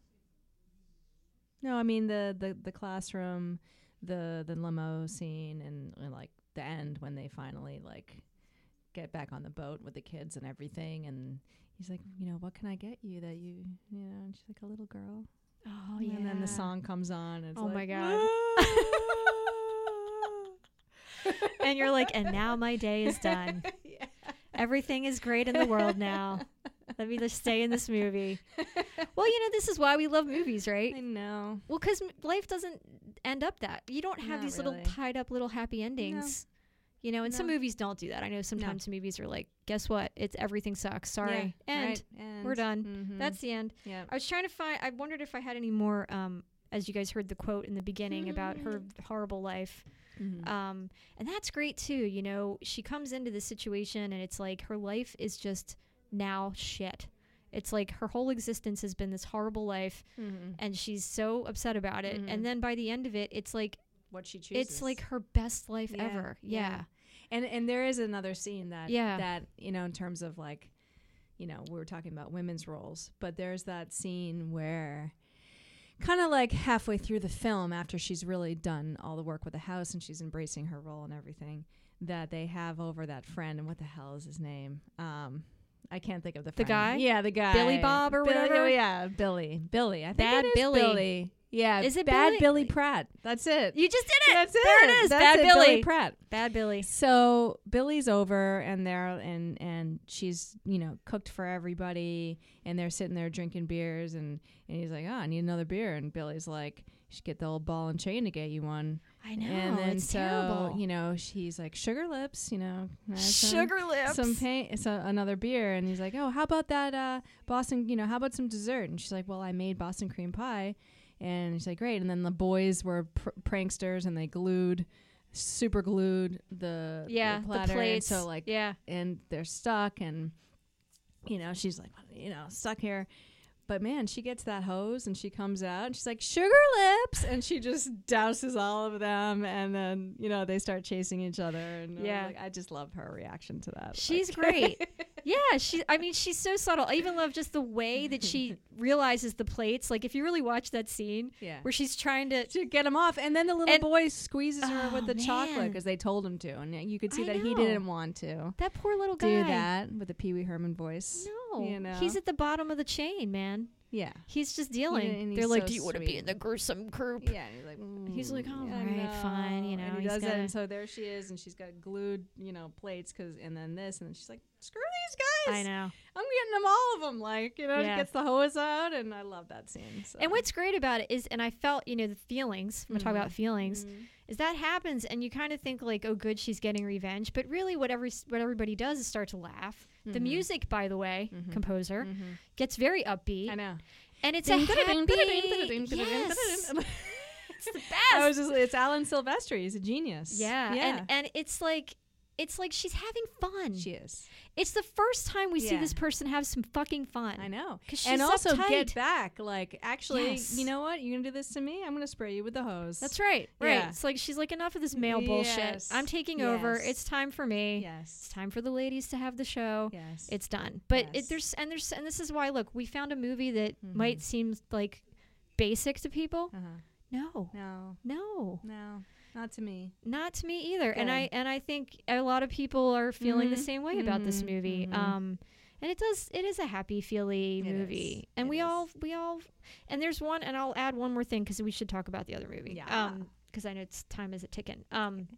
No, I mean the the the classroom, the the limo scene and, and like the end when they finally like get back on the boat with the kids and everything and he's like, you know, what can I get you that you, you know, and she's like a little girl. Oh And then the song comes on and it's Oh like, my God. And you're like, and now my day is done. yeah. Everything is great in the world now. Let me just stay in this movie. Well, you know, this is why we love movies, right? I know. Well, because life doesn't end up that. You don't have Not these really. little tied up little happy endings. You know, and some No. movies don't do that. I know sometimes movies are like, guess what? It's everything sucks. Sorry. Yeah, End. right, end. We're done. Mhm. That's the end. yeah. I was trying to find, I wondered if I had any more, um, as you guys heard the quote in the beginning about her horrible life. Mhm. Um, and that's great too. You know, she comes into the situation and it's like her life is just now shit. It's like her whole existence has been this horrible life Mhm. and she's so upset about it. Mhm. And then by the end of it, it's like, What she chooses. it's like her best life Yeah, ever. yeah. Yeah. And and there is another scene that Yeah. that you know in terms of like, you know, we were talking about women's roles, but there's that scene where kind of like halfway through the film after she's really done all the work with the house and she's embracing her role and everything, that they have over that friend and what the hell is his name? Um I can't think of the The friend. guy? Yeah, the guy. Billy Bob or Billy, whatever? Oh, yeah, Billy. Billy. I think Bad it is Billy. Billy. Yeah. Is it Bad Billy? Billy Pratt. That's it. You just did it. That's it. There it is. That's Bad it. Billy. Billy Pratt. Bad Billy. So Billy's over and they're and and she's, you know, cooked for everybody and they're sitting there drinking beers and, and he's like, oh, I need another beer. And Billy's like, you should get the old ball and chain to get you one. I know. and then it's so, terrible. you know, she's like, sugar lips, you know. have some- Sugar lips. Some paint, so another beer, and he's like, "Oh, how about that uh, Boston? You know, how about some dessert?" And she's like, "Well, I made Boston cream pie," and she's like, "Great." And then the boys were pr- pranksters, and they glued super glued the Yeah, the the platter, and plates. so like Yeah. and they're stuck, and you know she's like you know stuck here. But man, she gets that hose and she comes out and she's like, sugar lips, and she just douses all of them, and then you know they start chasing each other, and Yeah. I, was like, I just love her reaction to that. She's Like- great. Yeah, she. I mean, she's so subtle. I even love just the way that she realizes the plates. Like, if you really watch that scene, Yeah. where she's trying to. to get him off, and then the little And- boy squeezes her Oh, with the chocolate man. because they told him to, and you could see I that he know. didn't want to That poor little guy. do that with the Pee Wee Herman voice. No, you know? he's at the bottom of the chain, man. Yeah, He's just and dealing. he's They're like, so "Do you want to be sweet. in the gruesome group?" yeah. And he's like, mm, He's like, "All I right, fine," you know, and he he's does it, gotta- and so there she is, and she's got glued, you know, plates, cause, and then this, and then she's like, screw these guys. I know. I'm getting them all of them. Like, you know, Yeah. she gets the hose out, and I love that scene. So. And what's great about it is, and I felt, you know, the feelings. I'm gonna talk Mhm. about feelings. Mhm. Is that happens, and you kind of think like, "Oh, good, she's getting revenge." But really, what every what everybody does is start to laugh. The Mhm. music, by the way, Mhm. composer Mhm. gets very upbeat, I know. and it's a Ding, happy. da-da-ding, da-da-ding, da-da-ding, Yes. da-da-ding. It's the I best. was just, it's Alan Silvestri. He's a genius. Yeah, yeah. and and it's like it's like she's having fun. she is. It's the first time we see Yeah. this person have some fucking fun. I know. 'Cause she's And also uptight. get back. Like, actually, Yes. you know what? You're going to do this to me? I'm going to spray you with the hose. That's right. Right. Yeah. It's like she's like, enough of this male bullshit. Yes. I'm taking over. Yes. It's time for me. It's Yes. time for the ladies to have the show. Yes. It's done. But Yes. it, there's and there's and this is why, look, we found a movie that Mhm. might seem like basic to people. Uh-huh. No. No. No. No. Not to me. Not to me either. And Good. I and I think a lot of people are feeling the Mhm. same way about this Mhm. movie. Mhm. Um and it does it is a happy feely It movie. is. And It we is. all we all and there's one and I'll add one more thing cuz we should talk about the other movie. Yeah. Um cuz I know it's time is a ticking. Um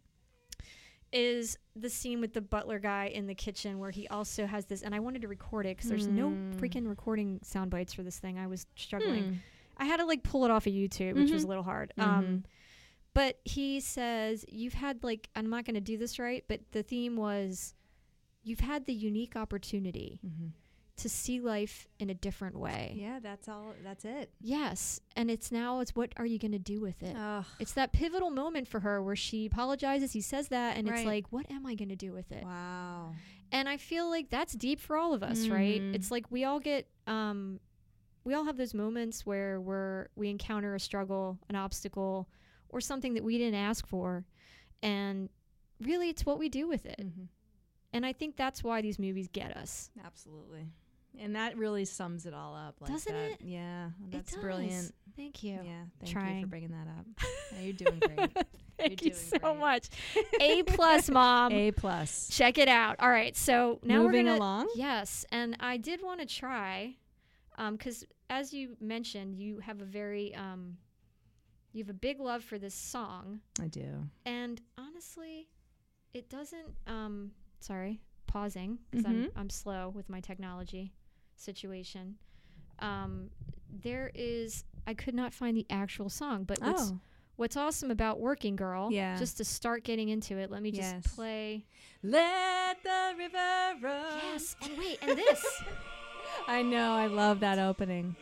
is the scene with the butler guy in the kitchen where he also has this, and I wanted to record it because there's no Mm. freaking recording sound bites for this thing. I was struggling. Hmm. I had to like pull it off of YouTube, which was Mhm. a little hard. Mhm. Um, but he says, you've had like, I'm not going to do this right, but the theme was, you've had the unique opportunity Mhm. to see life in a different way. Yeah, that's all. That's it. Yes. And it's now, it's what are you going to do with it? Ugh. It's that pivotal moment for her where she apologizes, he says that, and it's Right. like, what am I going to do with it? Wow. And I feel like that's deep for all of us, right? Mhm. It's like we all get, um, we all have those moments where we're we encounter a struggle, an obstacle, or something that we didn't ask for, and really, it's what we do with it. Mhm. And I think that's why these movies get us. Absolutely. And that really sums it all up. Like Doesn't that. it? Yeah. That's it does. brilliant. Thank you. Yeah. Thank you Trying. for bringing that up. Yeah, you're doing great. Thank You're you doing so great. much. A plus, mom. A plus. Check it out. All right, so now Moving we're gonna along. yes, and I did want to try, um, because as you mentioned, you have a very um, you have a big love for this song, I do. and honestly, it doesn't. Um, sorry, pausing because I'm Mhm. I'm slow with my technology situation. Um, there is I could not find the actual song, but what's Oh. what's awesome about Working Girl, Yeah. just to start getting into it, let me just Yes. play. Let the river run. Yes, and wait, and this. I know. I love that opening.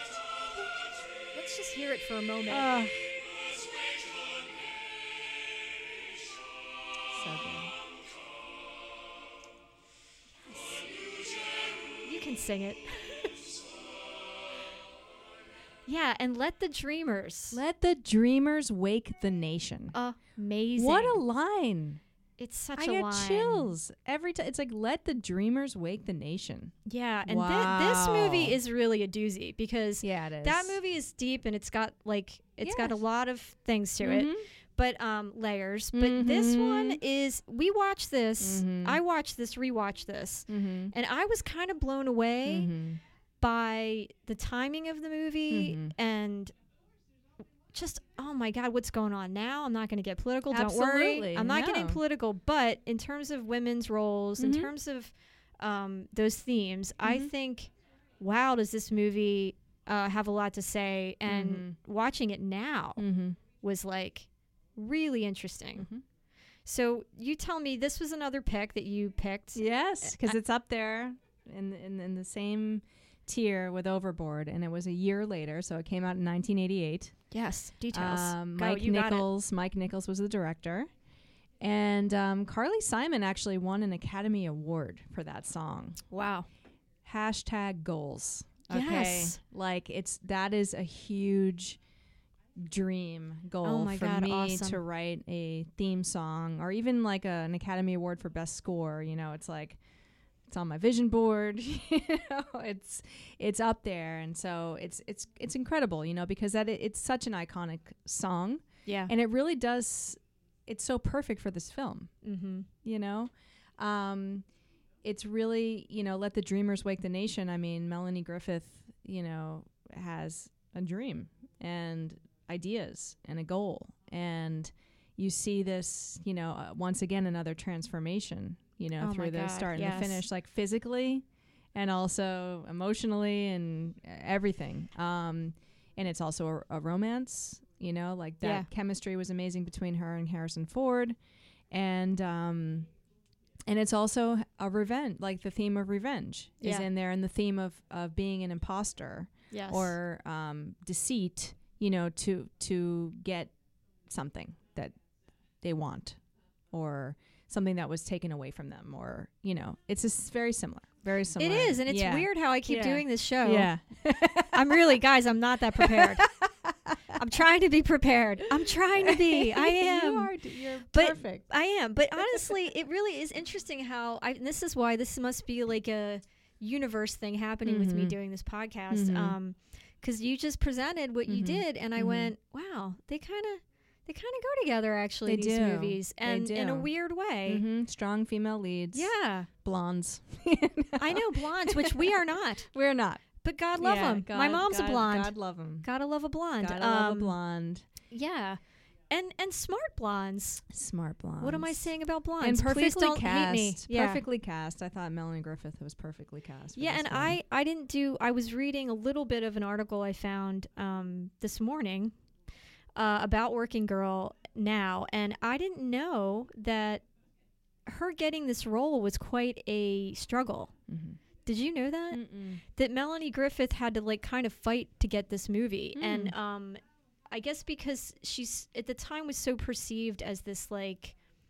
Let's just hear it for a moment. Oh. So good. You can sing it. Yeah, and Let the Dreamers. Let the dreamers wake the nation. Amazing. What a line. It's such I a get line. chills every time. It's like, let the dreamers wake the nation. Yeah, and thi- Wow. this movie is really a doozy because Yeah, it is. that movie is deep and it's got like it's got a Yes. lot of things to Mhm. it, but um layers. But this one Mhm. is we watched this. Mhm. I watched this, rewatched this, Mm-hmm. and I was kind of blown away Mm-hmm. by the timing of the movie Mhm. and just oh my god, what's going on now? I'm not going to get political. Don't worry, Absolutely, I'm not getting no. political. But in terms of women's roles, in Mhm. terms of um, those themes, I Mhm. think, wow, does this movie uh, have a lot to say? And Mhm. watching it now Mm-hmm. was like really interesting. Mhm. So you tell me, this was another pick that you picked. Yes, because it's up there in, in in the same tier with Overboard, and it was a year later, so it came out in nineteen eighty-eight. Yes, details. Um, Go, Mike you got it. Nichols. Mike Nichols was the director, And um, Carly Simon actually won an Academy Award for that song. Wow. Hashtag goals. Okay. Yes. Like it's that is a huge dream goal Oh my for God, me awesome. to write a theme song or even like a, an Academy Award for best score. You know, it's like it's on my vision board. You know, it's it's up there, and so it's it's it's incredible. You know, because that it, it's such an iconic song, Yeah. and it really does. It's so perfect for this film. Mm-hmm. You know, um, it's really, you know, let the dreamers wake the nation. I mean, Melanie Griffith, you know, has a dream and ideas and a goal, and you see this, you know, uh, once again another transformation, you know, Oh through my the God, start and yes. the finish, like physically and also emotionally and uh, everything. Um, and it's also a, a romance. You know, like that Yeah. chemistry was amazing between her and Harrison Ford. And um, and it's also a revenge, like the theme of revenge is Yeah. in there, and the theme of, of being an imposter Yes. or um, deceit, you know, to to get something that they want or something that was taken away from them, or, you know, it's just very similar. Very similar. It is, and it's Yeah. weird how I keep Yeah. doing this show. Yeah. I'm really, guys, I'm not that prepared. I'm trying to be prepared. I'm trying to be. I am. You are. d- You're But perfect. I am. But honestly, it really is interesting how I. And this is why this must be like a universe thing happening with me Mhm. doing this podcast. Mhm. Um, because you just presented what you Mhm. did, and I Mhm. went, wow, they kind of, they kind of go together actually. They these do. movies, They and in a do. weird way. Mhm. Strong female leads. Yeah, Blondes. I know blondes, which we are not. We're not. But God love Yeah, them. My God- mom's God- a blonde. God love them. Gotta love a blonde. Gotta love a Um, blonde. Yeah, and and smart blondes. Smart blonde. What am I saying about blondes? And perfectly Please don't cast. hate me. Yeah. Perfectly cast. I thought Melanie Griffith was perfectly cast. for Yeah, this and film. I I didn't do. I was reading a little bit of an article I found um, this morning uh, about Working Girl now, and I didn't know that her getting this role was quite a struggle. Mhm. Did you know that? Mm-mm. That Melanie Griffith had to like kind of fight to get this movie, Mm. and um, I guess because she's at the time was so perceived as this like,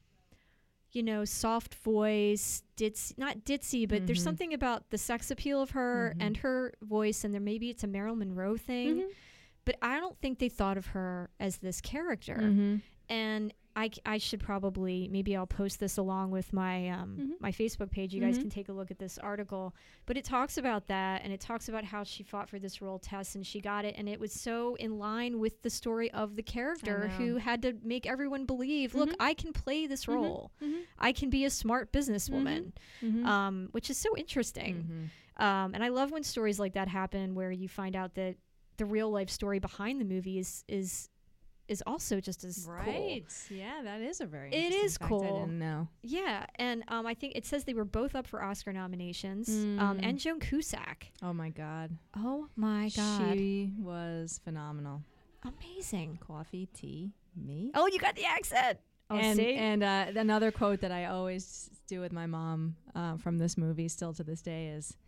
you know, soft voice, ditz not ditzy, but there's Mhm. something about the sex appeal of her Mhm. and her voice, and there maybe it's a Marilyn Monroe thing, Mhm. but I don't think they thought of her as this character, Mhm. and I, c- I should probably maybe I'll post this along with my um Mhm. my Facebook page. You guys Mhm. can take a look at this article, but it talks about that, and it talks about how she fought for this role, Tess, and she got it, and it was so in line with the story of the character know. who had to make everyone believe, look, Mhm. I can play this Mhm. role. Mhm. I can be a smart businesswoman, Mhm. um, which is so interesting. Mhm. Um, and I love when stories like that happen, where you find out that the real life story behind the movie is is is also just as cool. Right. Yeah, that is a very. It interesting is fact. cool. I didn't know. Yeah, and um, I think it says they were both up for Oscar nominations. Um, Mm. and Joan Cusack. Oh my God. Oh my God, She was phenomenal. amazing! Coffee, tea, me. Oh, you got the accent. Oh, and see? and uh, another quote that I always do with my mom uh, from this movie, still to this day, is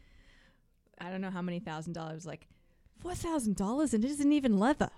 I don't know how many thousand dollars, like four thousand dollars, and it isn't even leather.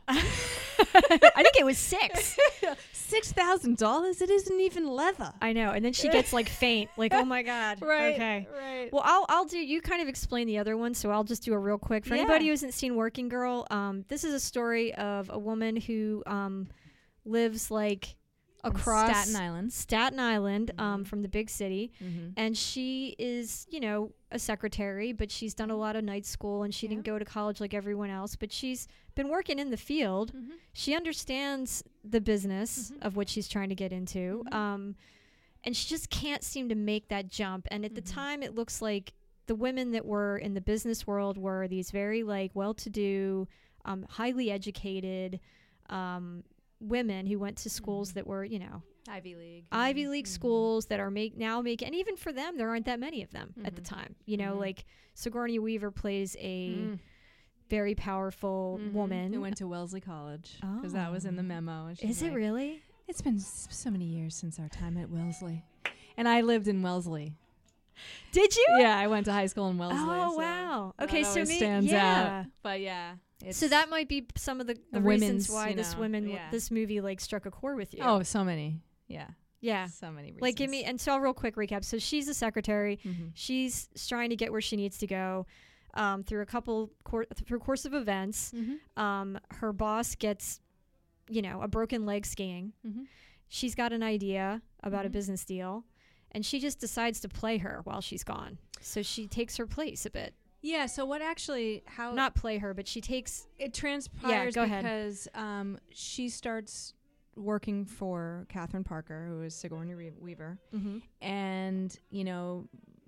I think it was six. Six thousand dollars, it isn't even leather. I know, and then she gets like faint, like oh my God. Okay. right. Well, I'll I'll do. You kind of explain the other one, so I'll just do a real quick for Yeah. anybody who hasn't seen Working Girl. Um, this is a story of a woman who um lives like From across Staten Island. Staten Island, um, Mhm. from the big city, Mm-hmm. and she is, you know, a secretary, but she's done a lot of night school, and she didn't Yeah. go to college like everyone else, but she's been working in the field. Mm-hmm. She understands the business Mhm. of what she's trying to get into. Mhm. Um, and she just can't seem to make that jump. And at the Mhm. time, it looks like the women that were in the business world were these very like well-to-do, um, highly educated um, women who went to schools Mhm. that were, you know, Ivy League. Ivy League Mhm. schools that are make now make, and even for them, there aren't that many of them at the Mhm. time. You know, Mhm. like Sigourney Weaver plays a Mm. very powerful Mhm. woman. Who went to Wellesley College because that was in the Oh. memo. and she's Is it like, really? It's been s- so many years since our time at Wellesley, and I lived in Wellesley. Did you? Yeah, I went to high school in Wellesley. Oh so wow. that Okay, so always me, stands yeah. out. But yeah, it's So that might be some of the, the Women's, reasons why you this know, women, yeah. this movie, like struck a chord with you. Oh, so many. Yeah, Yeah. So many reasons. Like, give me, and so I'll real quick recap. So she's a secretary. Mm-hmm. She's trying to get where she needs to go um, through a couple, cor- through a course of events. Mm-hmm. Um, her boss gets, you know, a broken leg skiing. Mm-hmm. She's got an idea about a Mhm. business deal, and she just decides to play her while she's gone. So she takes her place a bit. Yeah. So what actually? How Not play her, but she takes. it transpires go ahead. because um, she starts working for Catherine Parker, who is Sigourney Re- Weaver, Mm-hmm. and you know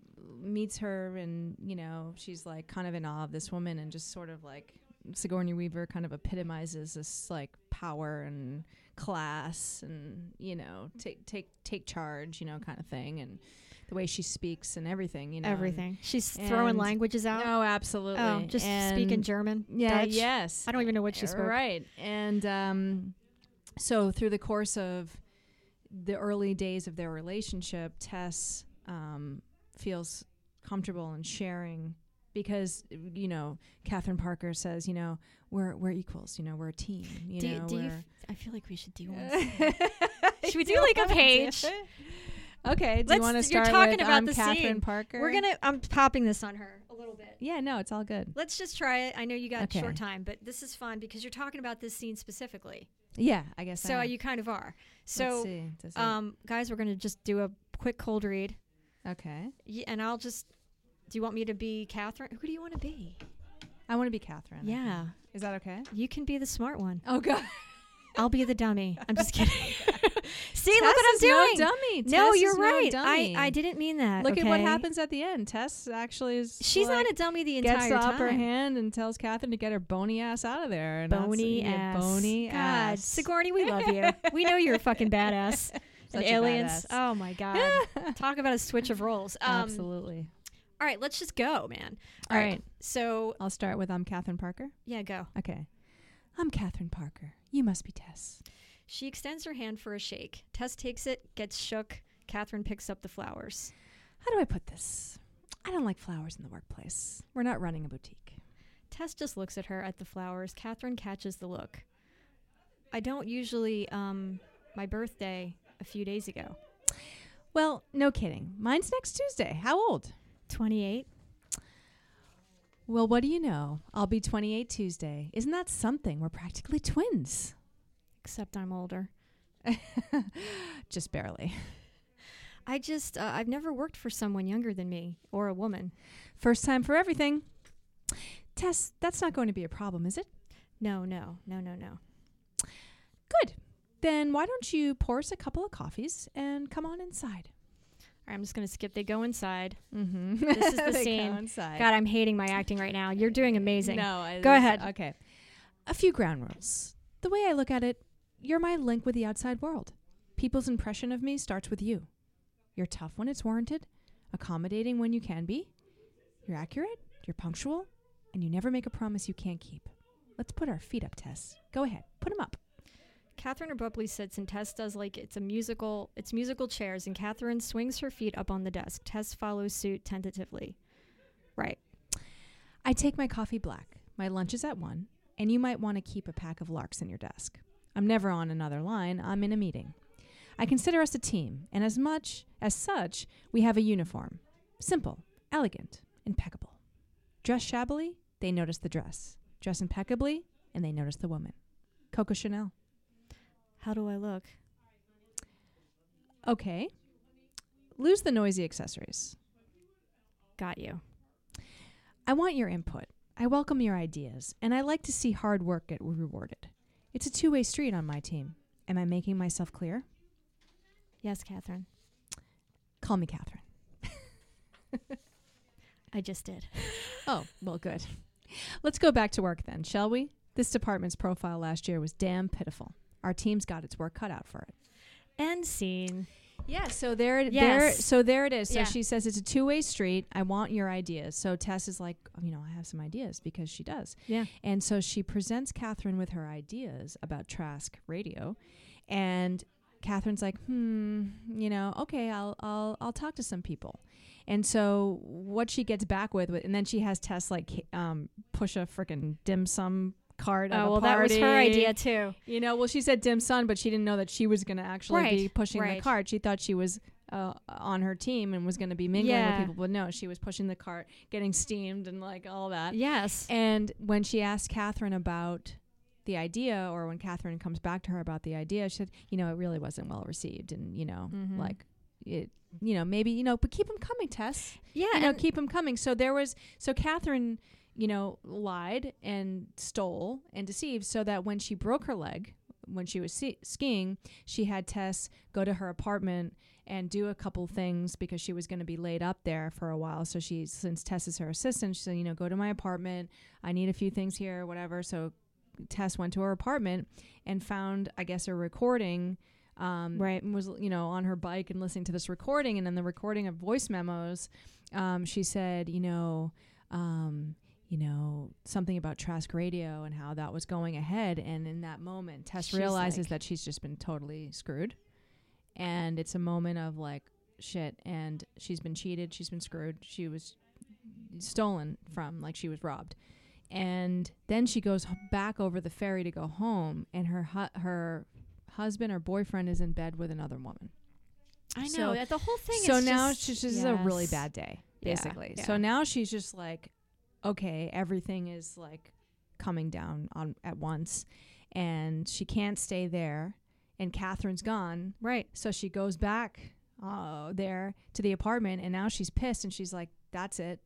meets her, and you know she's like kind of in awe of this woman, and just sort of like Sigourney Weaver kind of epitomizes this like power and class, and you know take take take charge, you know, kind of thing, and the way she speaks and everything, you know, Everything. She's throwing and- languages out. Oh, absolutely. Oh, just and speaking German. Yeah. Dutch. Yes. I don't even know what she spoke. Right. And um, so through the course of the early days of their relationship, Tess um, feels comfortable in sharing because, you know, Catherine Parker says, you know, we're we're equals, you know, we're a team. You Do you- know, do you we're f- I feel like we should do one. Should we do like a page? Okay. Do Let's- you want to you're start talking with about um, the Catherine scene. Parker? We're gonna. I'm popping this on her a little bit. Yeah. No, it's all good. Let's just try it. I know you got Okay. short time, but this is fun because you're talking about this scene specifically. Yeah, I guess. So I uh, am. you kind of are. Let's So, see. Does it- um, guys, we're gonna just do a quick cold read, okay. y- and I'll just. Do you want me to be Catherine? Who do you want to be? I want to be Catherine. I Yeah, think. Is that okay? you can be the smart one. Oh God. I'll be the dummy. I'm just kidding. See, Tess look what I'm is doing. No dummy. No, Tess you're is no right. dummy. I, I didn't mean that. Look at what okay? happens at the end. Tess actually is. She's like, not a dummy the gets entire the time. upper hand and tells Catherine to get her bony ass out of there. And that's- Bony yeah, ass. Bony God, ass. Sigourney, we love you. We know you're a fucking badass. Such and a aliens. badass. Oh my god. Talk about a switch of roles. Um, Absolutely. All right, let's just go, man. All right. So I'll start with I'm Catherine Parker. yeah, go. Okay. I'm Catherine Parker. You must be Tess. She extends her hand for a shake. Tess takes it, gets shook. Catherine picks up the flowers. How do I put this? I don't like flowers in the workplace. We're not running a boutique. Tess just looks at her at the flowers. Catherine catches the look. I don't usually, um, my birthday a few days ago. Well, no kidding. Mine's next Tuesday. How old? twenty-eight. Well, what do you know? I'll be twenty-eight Tuesday. Isn't that something? We're practically twins. Except I'm older. Just barely. I just, uh, I've never worked for someone younger than me or a woman. First time for everything. Tess, that's not going to be a problem, is it? No, no, no, no, no. Good. Then why don't you pour us a couple of coffees and come on inside? All right, I'm just going to skip. They go inside. Mm-hmm. This is the scene. Inside. God, I'm hating my acting right now. You're doing amazing. No. I- Go this- ahead. Okay. A few ground rules. The way I look at it, you're my link with the outside world. People's impression of me starts with you. You're tough when it's warranted, accommodating when you can be. You're accurate, you're punctual, and you never make a promise you can't keep. Let's put our feet up, Tess. Go ahead, put them up. Catherine abruptly sits and Tess does like it's a musical, it's musical chairs, and Catherine swings her feet up on the desk. Tess follows suit tentatively. Right. I take my coffee black. My lunch is at one, and you might want to keep a pack of larks in your desk. I'm never on another line. I'm in a meeting. I consider us a team, and as much as such, we have a uniform. Simple, elegant, impeccable. Dress shabbily, they notice the dress. Dress impeccably, and they notice the woman. Coco Chanel. How do I look? Okay. Lose the noisy accessories. Got you. I want your input. I welcome your ideas, and I like to see hard work get rewarded. It's a two-way street on my team. Am I making myself clear? Yes, Catherine. Call me Catherine. I just did. Oh, well, good. Let's go back to work then, shall we? This department's profile last year was damn pitiful. Our team's got its work cut out for it. End scene. Yeah, so there, it Yes. there, so there it is. So Yeah. she says it's a two-way street. I want your ideas. So Tess is like, oh, you know, I have some ideas because she does. Yeah. And so she presents Catherine with her ideas about Trask Radio, and Catherine's like, hmm, you know, okay, I'll, I'll, I'll talk to some people. And so what she gets back with, and then she has Tess like um, push a freaking dim sum cart. At Oh a well, that was her party. idea too. You know, well, she said dim sum, but she didn't know that she was going to actually be Right, pushing right. the cart. She thought she was uh, on her team and was going to be mingling Yeah. with people, but no, she was pushing the cart, getting steamed and like all that. Yes. And when she asked Catherine about the idea, or when Catherine comes back to her about the idea, she said, you know, it really wasn't well received, and you know, Mhm. like it, you know, maybe you know, but keep them coming, Tess. Yeah. You know, and- keep them coming. So there was, so Catherine, you know, lied and stole and deceived so that when she broke her leg, when she was see- skiing, she had Tess go to her apartment and do a couple things because she was going to be laid up there for a while. So she, since Tess is her assistant, she said, you know, go to my apartment. I need a few things here, whatever. So Tess went to her apartment and found, I guess, a recording. Um, Right. and was, you know, on her bike and listening to this recording. And in the recording of voice memos, um, she said, you know, um, you know, something about Trask Radio and how that was going ahead. And in that moment, Tess She's realizes like- that she's just been totally screwed. And it's a moment of like, shit. And she's been cheated. She's been screwed. She was stolen from, like she was robbed. And then she goes h- back over the ferry to go home. And her hu- her husband or boyfriend is in bed with another woman. I know So- that the whole thing. So is now just, she's just a really yes. bad day, Yeah, basically. yeah. So now she's just like, okay, everything is like coming down on at once, and she can't stay there. And Catherine's gone, Right. so she goes back uh, there to the apartment, and now she's pissed, and she's like, "That's it,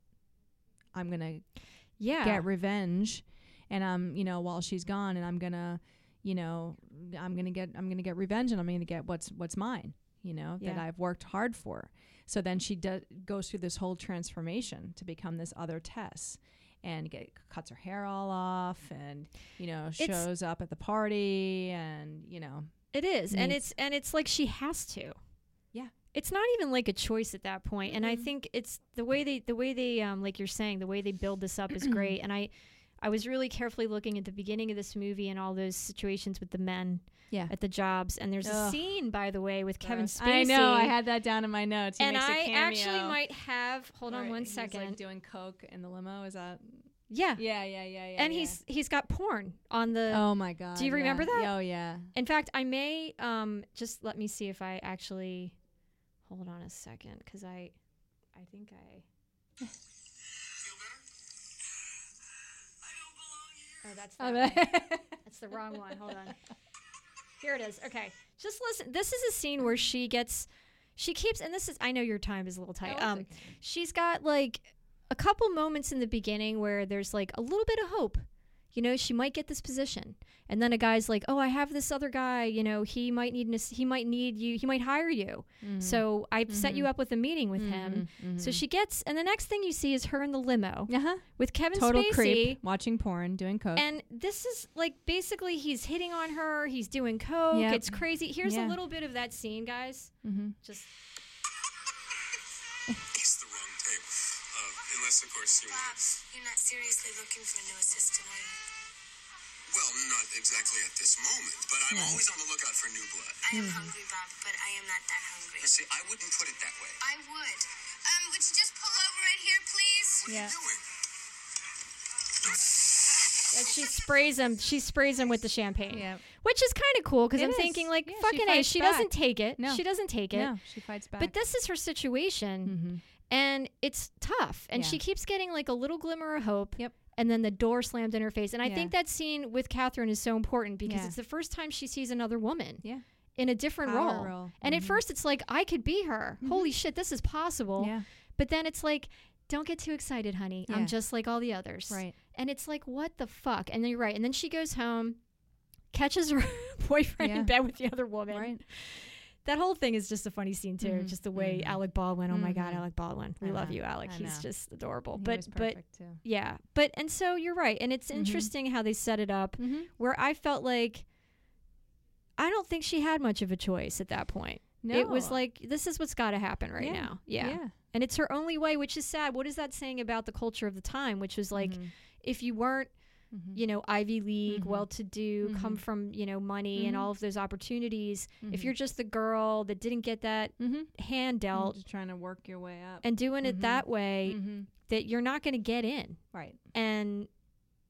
I'm gonna Yeah. get revenge." And um, you know, while she's gone, and I'm gonna, you know, I'm gonna get, I'm gonna get revenge, and I'm gonna get what's what's mine. You know, that Yeah. I've worked hard for. So then she do- goes through this whole transformation to become this other Tess, and get cuts her hair all off, and you know, It's- shows up at the party, and you know, It is, and Needs- it's and it's like she has to. Yeah. It's not even like a choice at that point. And I Mhm. think it's the way they the way they um like you're saying, the way they build this up is great. And I I was really carefully looking at the beginning of this movie and all those situations with the men yeah. at the jobs. And there's a Ugh. scene, by the way, with Kevin Spacey. I know. I had that down in my notes. He and makes a I actually cameo might have hold on where one he's, second. like doing coke in the limo. Is that? yeah. Yeah, yeah, yeah, yeah. And yeah. he's he's got porn on the Oh my god. Do you remember yeah. that? Oh yeah. In fact, I may um just let me see if I actually hold on a second because I I think I Feel better? I don't belong here. oh that's Oh, that one. that- That's the wrong one. Hold on. Here it is. Okay. Just listen. This is a scene where she gets she keeps and this is I know your time is a little tight. Oh, Um it's okay. she's got like a couple moments in the beginning where there's like a little bit of hope. You know, she might get this position. And then a guy's like, "Oh, I have this other guy, you know, he might need an ass- he might need you. He might hire you. Mhm. So I've set you Mhm. up with a meeting with him." Mhm, So mhm. she gets and the next thing you see is her in the limo uh-huh. with Kevin Total Spacey. creep, watching porn, doing coke. And this is like basically he's hitting on her, he's doing coke, Yep. it's crazy. Here's Yeah. a little bit of that scene, guys. mm-hmm. Just It's the wrong tape. Uh, unless, of course, you want. Bob, you're not seriously looking for a new assistant, are you? Well, not exactly at this moment, but I'm always on the lookout for new blood. I am hungry, Bob, but I am not that hungry. You see, I wouldn't put it that way. I would. Um, would you just pull over right here, please? What Yeah. are you doing? and she sprays him. She sprays him with the champagne, Yep. which is kind of cool because It I'm is. thinking like, Yeah, she fucking a, fights she back. doesn't take it. No. She doesn't take it. No, she fights back. But this is her situation, mm-hmm. and it's tough. And Yeah. she keeps getting like a little glimmer of hope. Yep. And then the door slammed in her face. And I Yeah. think that scene with Catherine is so important because Yeah. it's the first time she sees another woman Yeah. in a different Power role. role. And at Mhm. first, it's like, I could be her. Mhm. Holy shit, this is possible. Yeah. But then it's like, don't get too excited, honey. Yeah. I'm just like all the others. Right. And it's like, what the fuck? And then you're right. And then she goes home, catches her boyfriend Yeah. in bed with the other woman. Right. That whole thing is just a funny scene too. Mhm. Just the way Mhm. Alec Baldwin. Oh my God, Mhm. Alec Baldwin. We I love know. you, Alec. I He's know. just adorable. He but was but perfect too. yeah. But and so you're right. And it's Mhm. interesting how they set it up Mm-hmm. where I felt like I don't think she had much of a choice at that point. No. It was like, this is what's got to happen right Yeah. now. Yeah. Yeah. And it's her only way, which is sad. What is that saying about the culture of the time? Which was like, Mhm. if you weren't, Mhm. you know, Ivy League, Mhm. well-to-do, come Mhm. from, you know, money and Mhm. all of those opportunities, if Mhm. you're just the girl that didn't get that Mhm. hand You're dealt just trying to work your way up. and doing it Mhm. that way, Mhm. that you're not going to get in. Right. And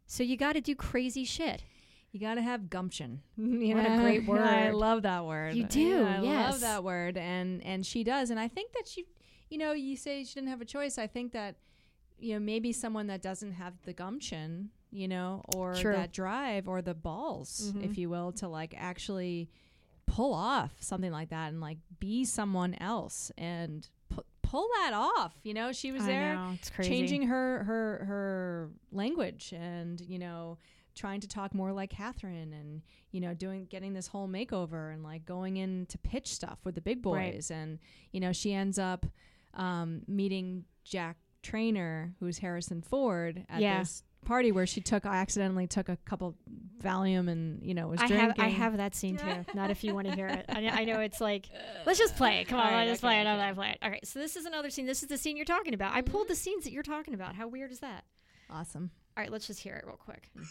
So you got to do crazy shit. You got to have gumption. You What a know? great word. I love that word. You do, Yeah, I yes. love that word. And and she does. And I think that she, you know, you say she didn't have a choice. I think that, you know, maybe someone that doesn't have the gumption, you know, or True. that drive or the balls, Mhm. if you will, to like actually pull off something like that and like be someone else and pu- pull that off. You know, she was I there know, it's crazy. changing her her her language and, you know, trying to talk more like Catherine and, you know, doing getting this whole makeover and like going in to pitch stuff with the big Right. boys. And, you know, she ends up um, meeting Jack Trainer, who's Harrison Ford, at Yeah. this party where she took accidentally took a couple Valium and, you know, was I drinking. have I have that scene too. Not if you want to hear it. I know, I know it's like, let's just play it. Come on, All right, let's okay, play it. okay. Let's play it. All right. So this is another scene. This is the scene you're talking about. I pulled the scenes that you're talking about. How weird is that? Awesome. All right, let's just hear it real quick. Little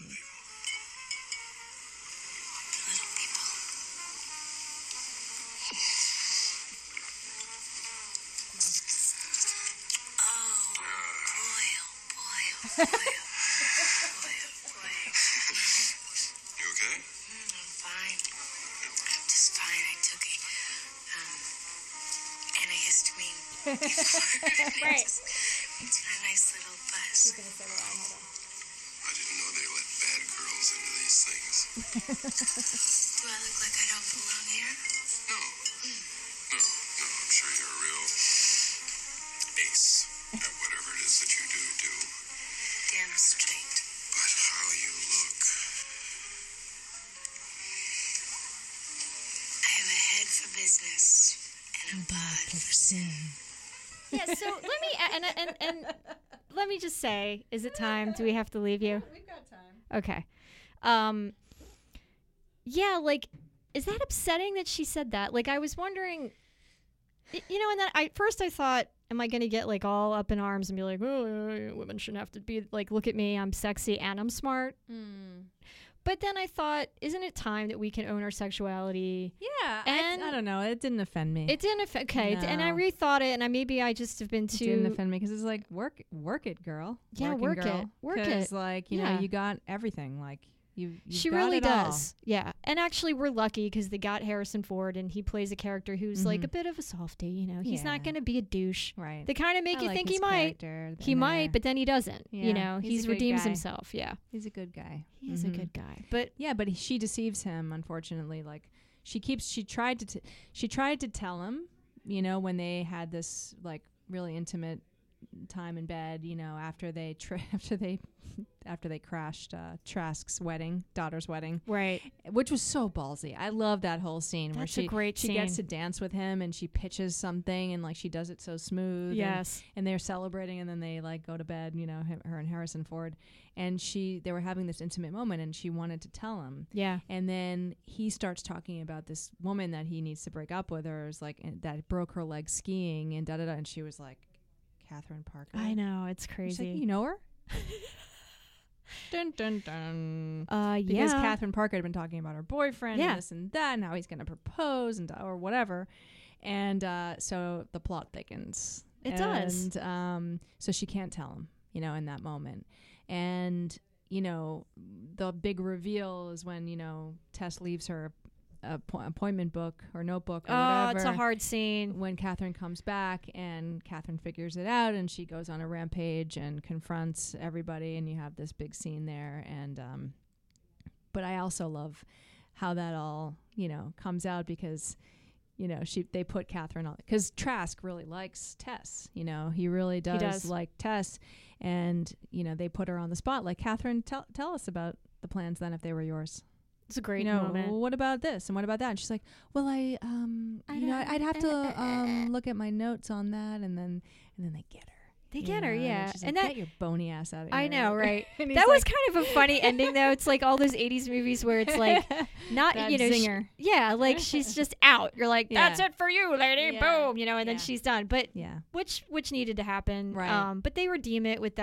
people. Oh, boy, oh, boy, oh, boy, oh, boy, oh, boy. You okay? Mm, I'm fine. I'm just fine. I took a, um, antihistamine before. Right. It's, it's got a nice little buzz. I didn't know they let bad girls into these things. Do I look like I don't belong here? No. No, no, I'm sure you're a real ace at whatever it is that you do do. Damn straight. But how you look. I have a head for business and a bod for sin. Yeah. So let me and and and let me just say, is it time? Do we have to leave you? We've got time. Okay. Um. Yeah. Like, is that upsetting that she said that? Like, I was wondering. y- You know, and then I first I thought, am I going to get like all up in arms and be like, oh, women shouldn't have to be like, look at me, I'm sexy and I'm smart. But then I thought, isn't it time that we can own our sexuality? Yeah. And- I, I don't know. It didn't offend me. It didn't affect. Okay, d- and I No. rethought it, and I maybe I just have been It too. didn't offend me because it's like work work it, girl. Yeah, Working work it. girl. Work it. 'Cause, like, you Yeah. know, you got everything. Like you you've She got really it all. does. Yeah. And actually, we're lucky because they got Harrison Ford, and he plays a character who's like a Mhm. bit of a softie. You know, he's not Yeah. going to be a douche. Right. They kind of make I you like think he his might. character He in might, there. but then he doesn't. Yeah, You know, he's he's, a good redeems guy. himself. Yeah. He's a good guy. He is a Mhm. good guy. But Yeah, but he- she deceives him. Unfortunately, like she keeps. She tried to. T- she tried to tell him. You know, when they had this like really intimate time in bed. You know, after they tri- after they after they crashed uh, Trask's wedding, daughter's wedding, right. which was so ballsy. I love that whole scene where That's a she great she gets to scene. dance with him and she pitches something and like she does it so smooth. and- Yes. and they're celebrating and then they like go to bed, you know, him, her and Harrison Ford, and she they were having this intimate moment and she wanted to tell him. Yeah. And then he starts talking about this woman that he needs to break up with, or is like and that broke her leg skiing and da da da, and she was like, Catherine Parker. I know. It's She's crazy. like, you know her? Dun dun dun. uh, Because yeah. Catherine Parker had been talking about her boyfriend Yeah. and this and that, and how he's going to propose and or whatever, and uh, so the plot thickens. It does. And um, so she can't tell him, you know, in that moment, and you know, the big reveal is when you know Tess leaves her appo- appointment book or notebook or Oh, whatever. it's a hard scene. When Catherine comes back and Catherine figures it out and she goes on a rampage and confronts everybody, and you have this big scene there. And um, but I also love how that all, you know, comes out because, you know, she they put Catherine on because Trask really likes Tess. You know, he really does, does. like Tess, and you know they put her on the spot. Like, Catherine, tell tell us about the plans then if they were yours. It's a great You know, moment. well, what about this and what about that? And she's like, well, I, um, I you know, don't- I'd have to uh, uh, um look at my notes on that, and then and then they get her. They you get her, know, yeah. And, she's And like, that- get your bony ass out of here. I know, right? And he's That was like- kind of a funny ending, though. It's like all those eighties movies where it's like not, That you know, sh- zinger. yeah, like she's just out. You're like, Yeah. that's it for you, lady. Yeah. Boom, you know, and then Yeah. she's done. But yeah, which which needed to happen. Right. Um, but they redeem it with that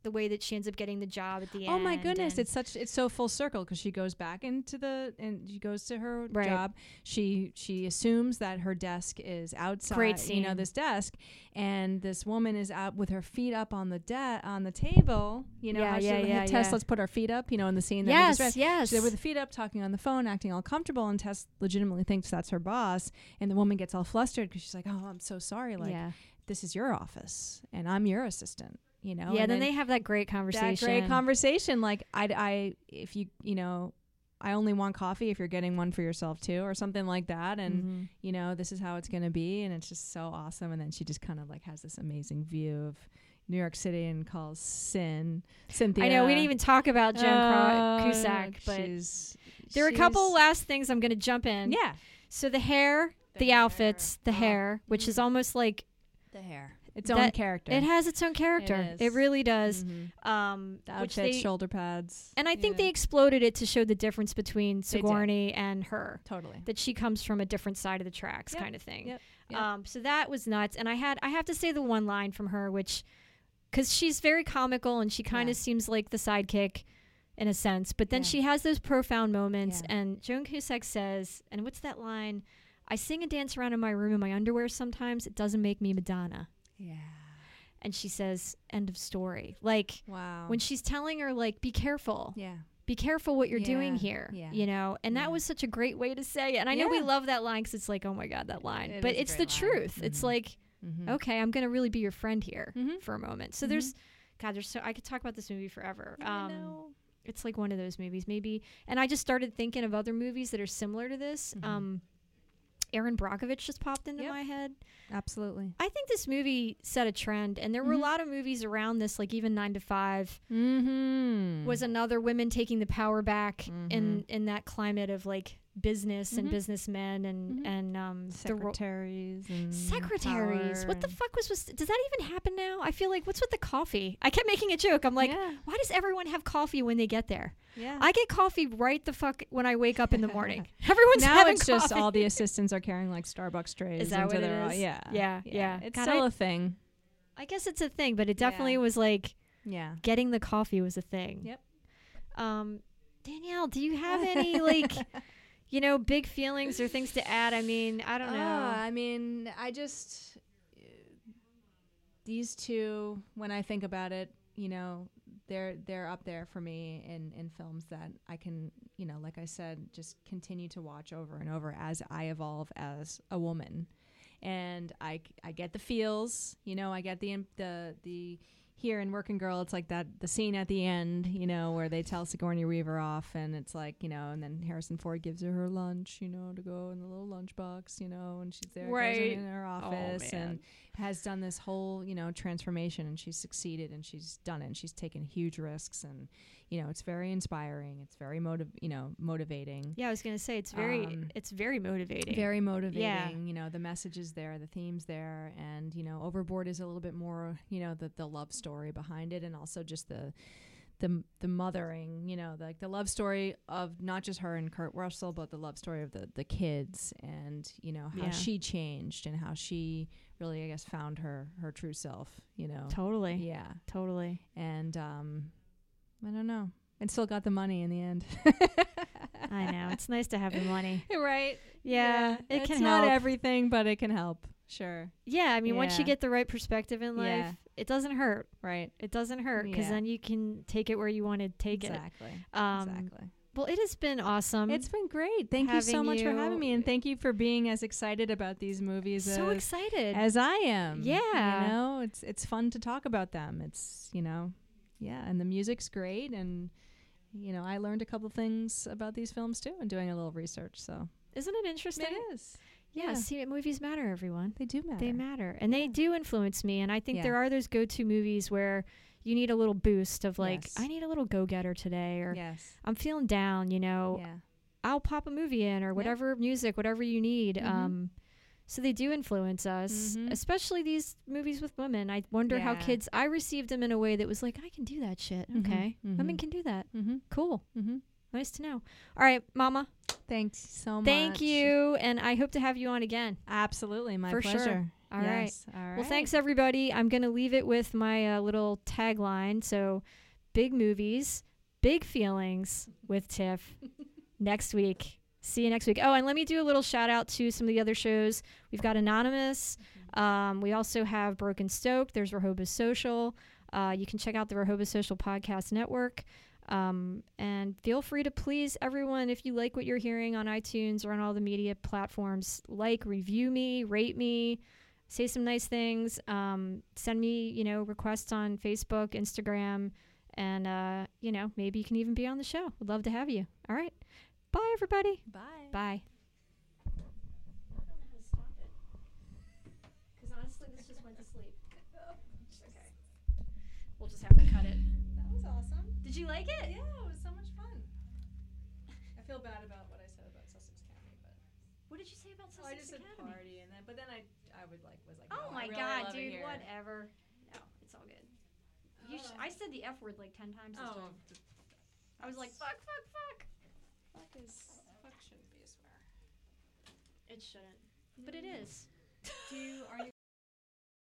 the way that she ends up getting the job at the end. Oh my goodness, and- it's such it's so full circle because she goes back into the and she goes to her Right. job. She she assumes that her desk is outside. Great You know, scene. this desk, and this woman is out with her feet up on the de- on the table. You know, Yeah, how she yeah, had yeah, Tess, yeah. let's put our feet up. You know, in the scene. That we yes, just read. yes. She's there with the feet up, talking on the phone, acting all comfortable, and Tess legitimately thinks that's her boss. And the woman gets all flustered because she's like, "Oh, I'm so sorry. Like, yeah, this is your office, and I'm your assistant." You know. yeah. And Then they have that great conversation. that great conversation. Like, I, I, if you, you know, I only want coffee if you're getting one for yourself too, or something like that. And Mhm. you know, this is how it's gonna be, and it's just so awesome. And then she just kind of like has this amazing view of New York City and calls Sin Cynthia. I know we didn't even talk about Jen Uh, Cro- Cusack, but she's, there are a couple she's- last things I'm going to jump in. Yeah, So the hair, the, The hair. outfits, the Oh. hair, which is almost like the hair, its That- own character. it has its own character. is. It really does. Mhm. Um, The which outfits, they, shoulder pads, and I think yeah. they exploded it to show the difference between They did. Sigourney and her. totally. That she comes from a different side of the tracks, Yep, kind of thing. yep, yep. Um, so that was nuts. And I had, I have to say the one line from her, which, because she's very comical and she kind Yeah. of seems like the sidekick in a sense, but then Yeah. she has those profound moments. Yeah. And Joan Cusack says, and what's that line? I sing and dance around in my room in my underwear sometimes. It doesn't make me Madonna. Yeah. And she says, end of story. Like, Wow. when she's telling her, like, be careful. yeah. Be careful what you're doing Yeah, here, yeah, you know? And yeah. that was such a great way to say it. And I know we Yeah. love that line because it's like, oh my God, that line. It but is a it's the great line. truth. It's Mhm. like, Mhm. okay, I'm going to really be your friend here Mhm. for a moment. So Mhm. there's, God, there's so, I could talk about this movie forever. I Um, know. It's like one of those movies, maybe. And I just started thinking of other movies that are similar to this. Mhm. Um, Aaron Brockovich just popped into Yep. my head. Absolutely. I think this movie set a trend, and there were a Mhm. lot of movies around this, like even Nine to Five Mm-hmm. was another women taking the power back in Mhm. in that climate of like business and Mhm. businessmen and Mhm. and um the ro- secretaries and secretaries. power What the and- fuck was was does that even happen now? I feel like what's with the coffee? I kept making a joke. I'm like, yeah, why does everyone have coffee when they get there? yeah. I get coffee right the fuck when I wake up in the morning. Everyone's now having it's coffee. just all the assistants are carrying like Starbucks trays. Is that into what it their, is? Yeah, Yeah, yeah. It's God, still I- a thing. I guess it's a thing, but it Yeah. definitely was like Yeah. getting the coffee was a thing. Yep. Um, Danielle, do you have any like, you know, big feelings or things to add? I mean, I don't know. Uh, I mean, I just uh, these two. When I think about it, you know, they're they're up there for me in in films that I can, you know, like I said, just continue to watch over and over as I evolve as a woman, and I I get the feels, you know, I get the the the. Here in Working Girl, it's like that the scene at the end, you know, where they tell Sigourney Weaver off, and it's like, you know, and then Harrison Ford gives her her lunch, you know, to go in the little lunchbox, you know, and she's there, goes Right. in her office, man. and has done this whole, you know, transformation, and she's succeeded, and she's done it, and she's taken huge risks, and you know, it's very inspiring, it's very motiv, you know, motivating. Yeah, I was gonna say it's very Um, it's very motivating. Very motivating. Yeah. You know, the message is there, the theme's there, and you know, Overboard is a little bit more, you know, the the love story behind it, and also just the the the mothering, you know, like the love story of not just her and Kurt Russell, but the love story of the the kids, and you know how Yeah. she changed and how she really, I guess, found her her true self. You know, Totally. yeah, Totally. and um, I don't know, and still got the money in the end. I know. It's nice to have the money. Right. Yeah, it it's can not help. everything, but it can help. Sure. Yeah, I mean, once you Yeah. get the right perspective in life, Yeah. it doesn't hurt. Right. It doesn't hurt because Yeah. then you can take it where you want to take exactly. it. Um, exactly. Well, it has been awesome. It's been great. Thank you so having much for you- having me, and thank you for being as excited about these movies so as, excited. as I am. Yeah. You know, it's it's fun to talk about them. It's, you know, yeah, and the music's great, and you know, I learned a couple things about these films too, and doing a little research. So Isn't it interesting? it is. Yeah, Yeah. see, movies matter, everyone. They do matter. They matter. And they do influence me. And I think Yeah. there are those go-to movies where you need a little boost of like, Yes. I need a little go-getter today, or Yes. I'm feeling down, you know, Yeah. I'll pop a movie in, or whatever music, whatever you need. Mhm. Um, so they do influence us, Mhm. especially these movies with women. I wonder how Yeah. kids, I received them in a way that was like, I can do that shit. Mhm. Okay. Women Mhm. can do that. Mm-hmm. Cool. Mm-hmm. Nice to know. All right, Mama. Thanks so much. Thank you, and I hope to have you on again. Absolutely, my For pleasure. sure. All right. yes. All right. Well, thanks everybody. I'm gonna leave it with my uh, little tagline. So, big movies, big feelings with Tiff next week. See you next week. Oh, and let me do a little shout out to some of the other shows. We've got Anonymous. Um, we also have Broken Stoke. There's Rehoboth Social. Uh, you can check out the Rehoboth Social Podcast Network. Um, and feel free to please everyone, if you like what you're hearing on iTunes or on all the media platforms, like, review me, rate me, say some nice things, um, send me, you know, requests on Facebook, Instagram, and, uh, you know, maybe you can even be on the show. Would love to have you. All right. Bye, everybody. Bye. Bye. I don't know how to stop it. Because honestly, this just went to sleep. Okay. We'll just have to cut it. That was awesome. Did you like it? Yeah, it was so much fun. I feel bad about what I said about Sussex County, but What did you say about oh, I Sussex just said Academy? party, and then but then I I would like was like Oh no, my I really god, love it dude, here. whatever. No, it's all good. You sh- Uh. I said the F word like ten times this Oh, time. I was like, fuck, fuck, fuck. fuck is fuck shouldn't be a swear. It shouldn't. But it is. Do you are you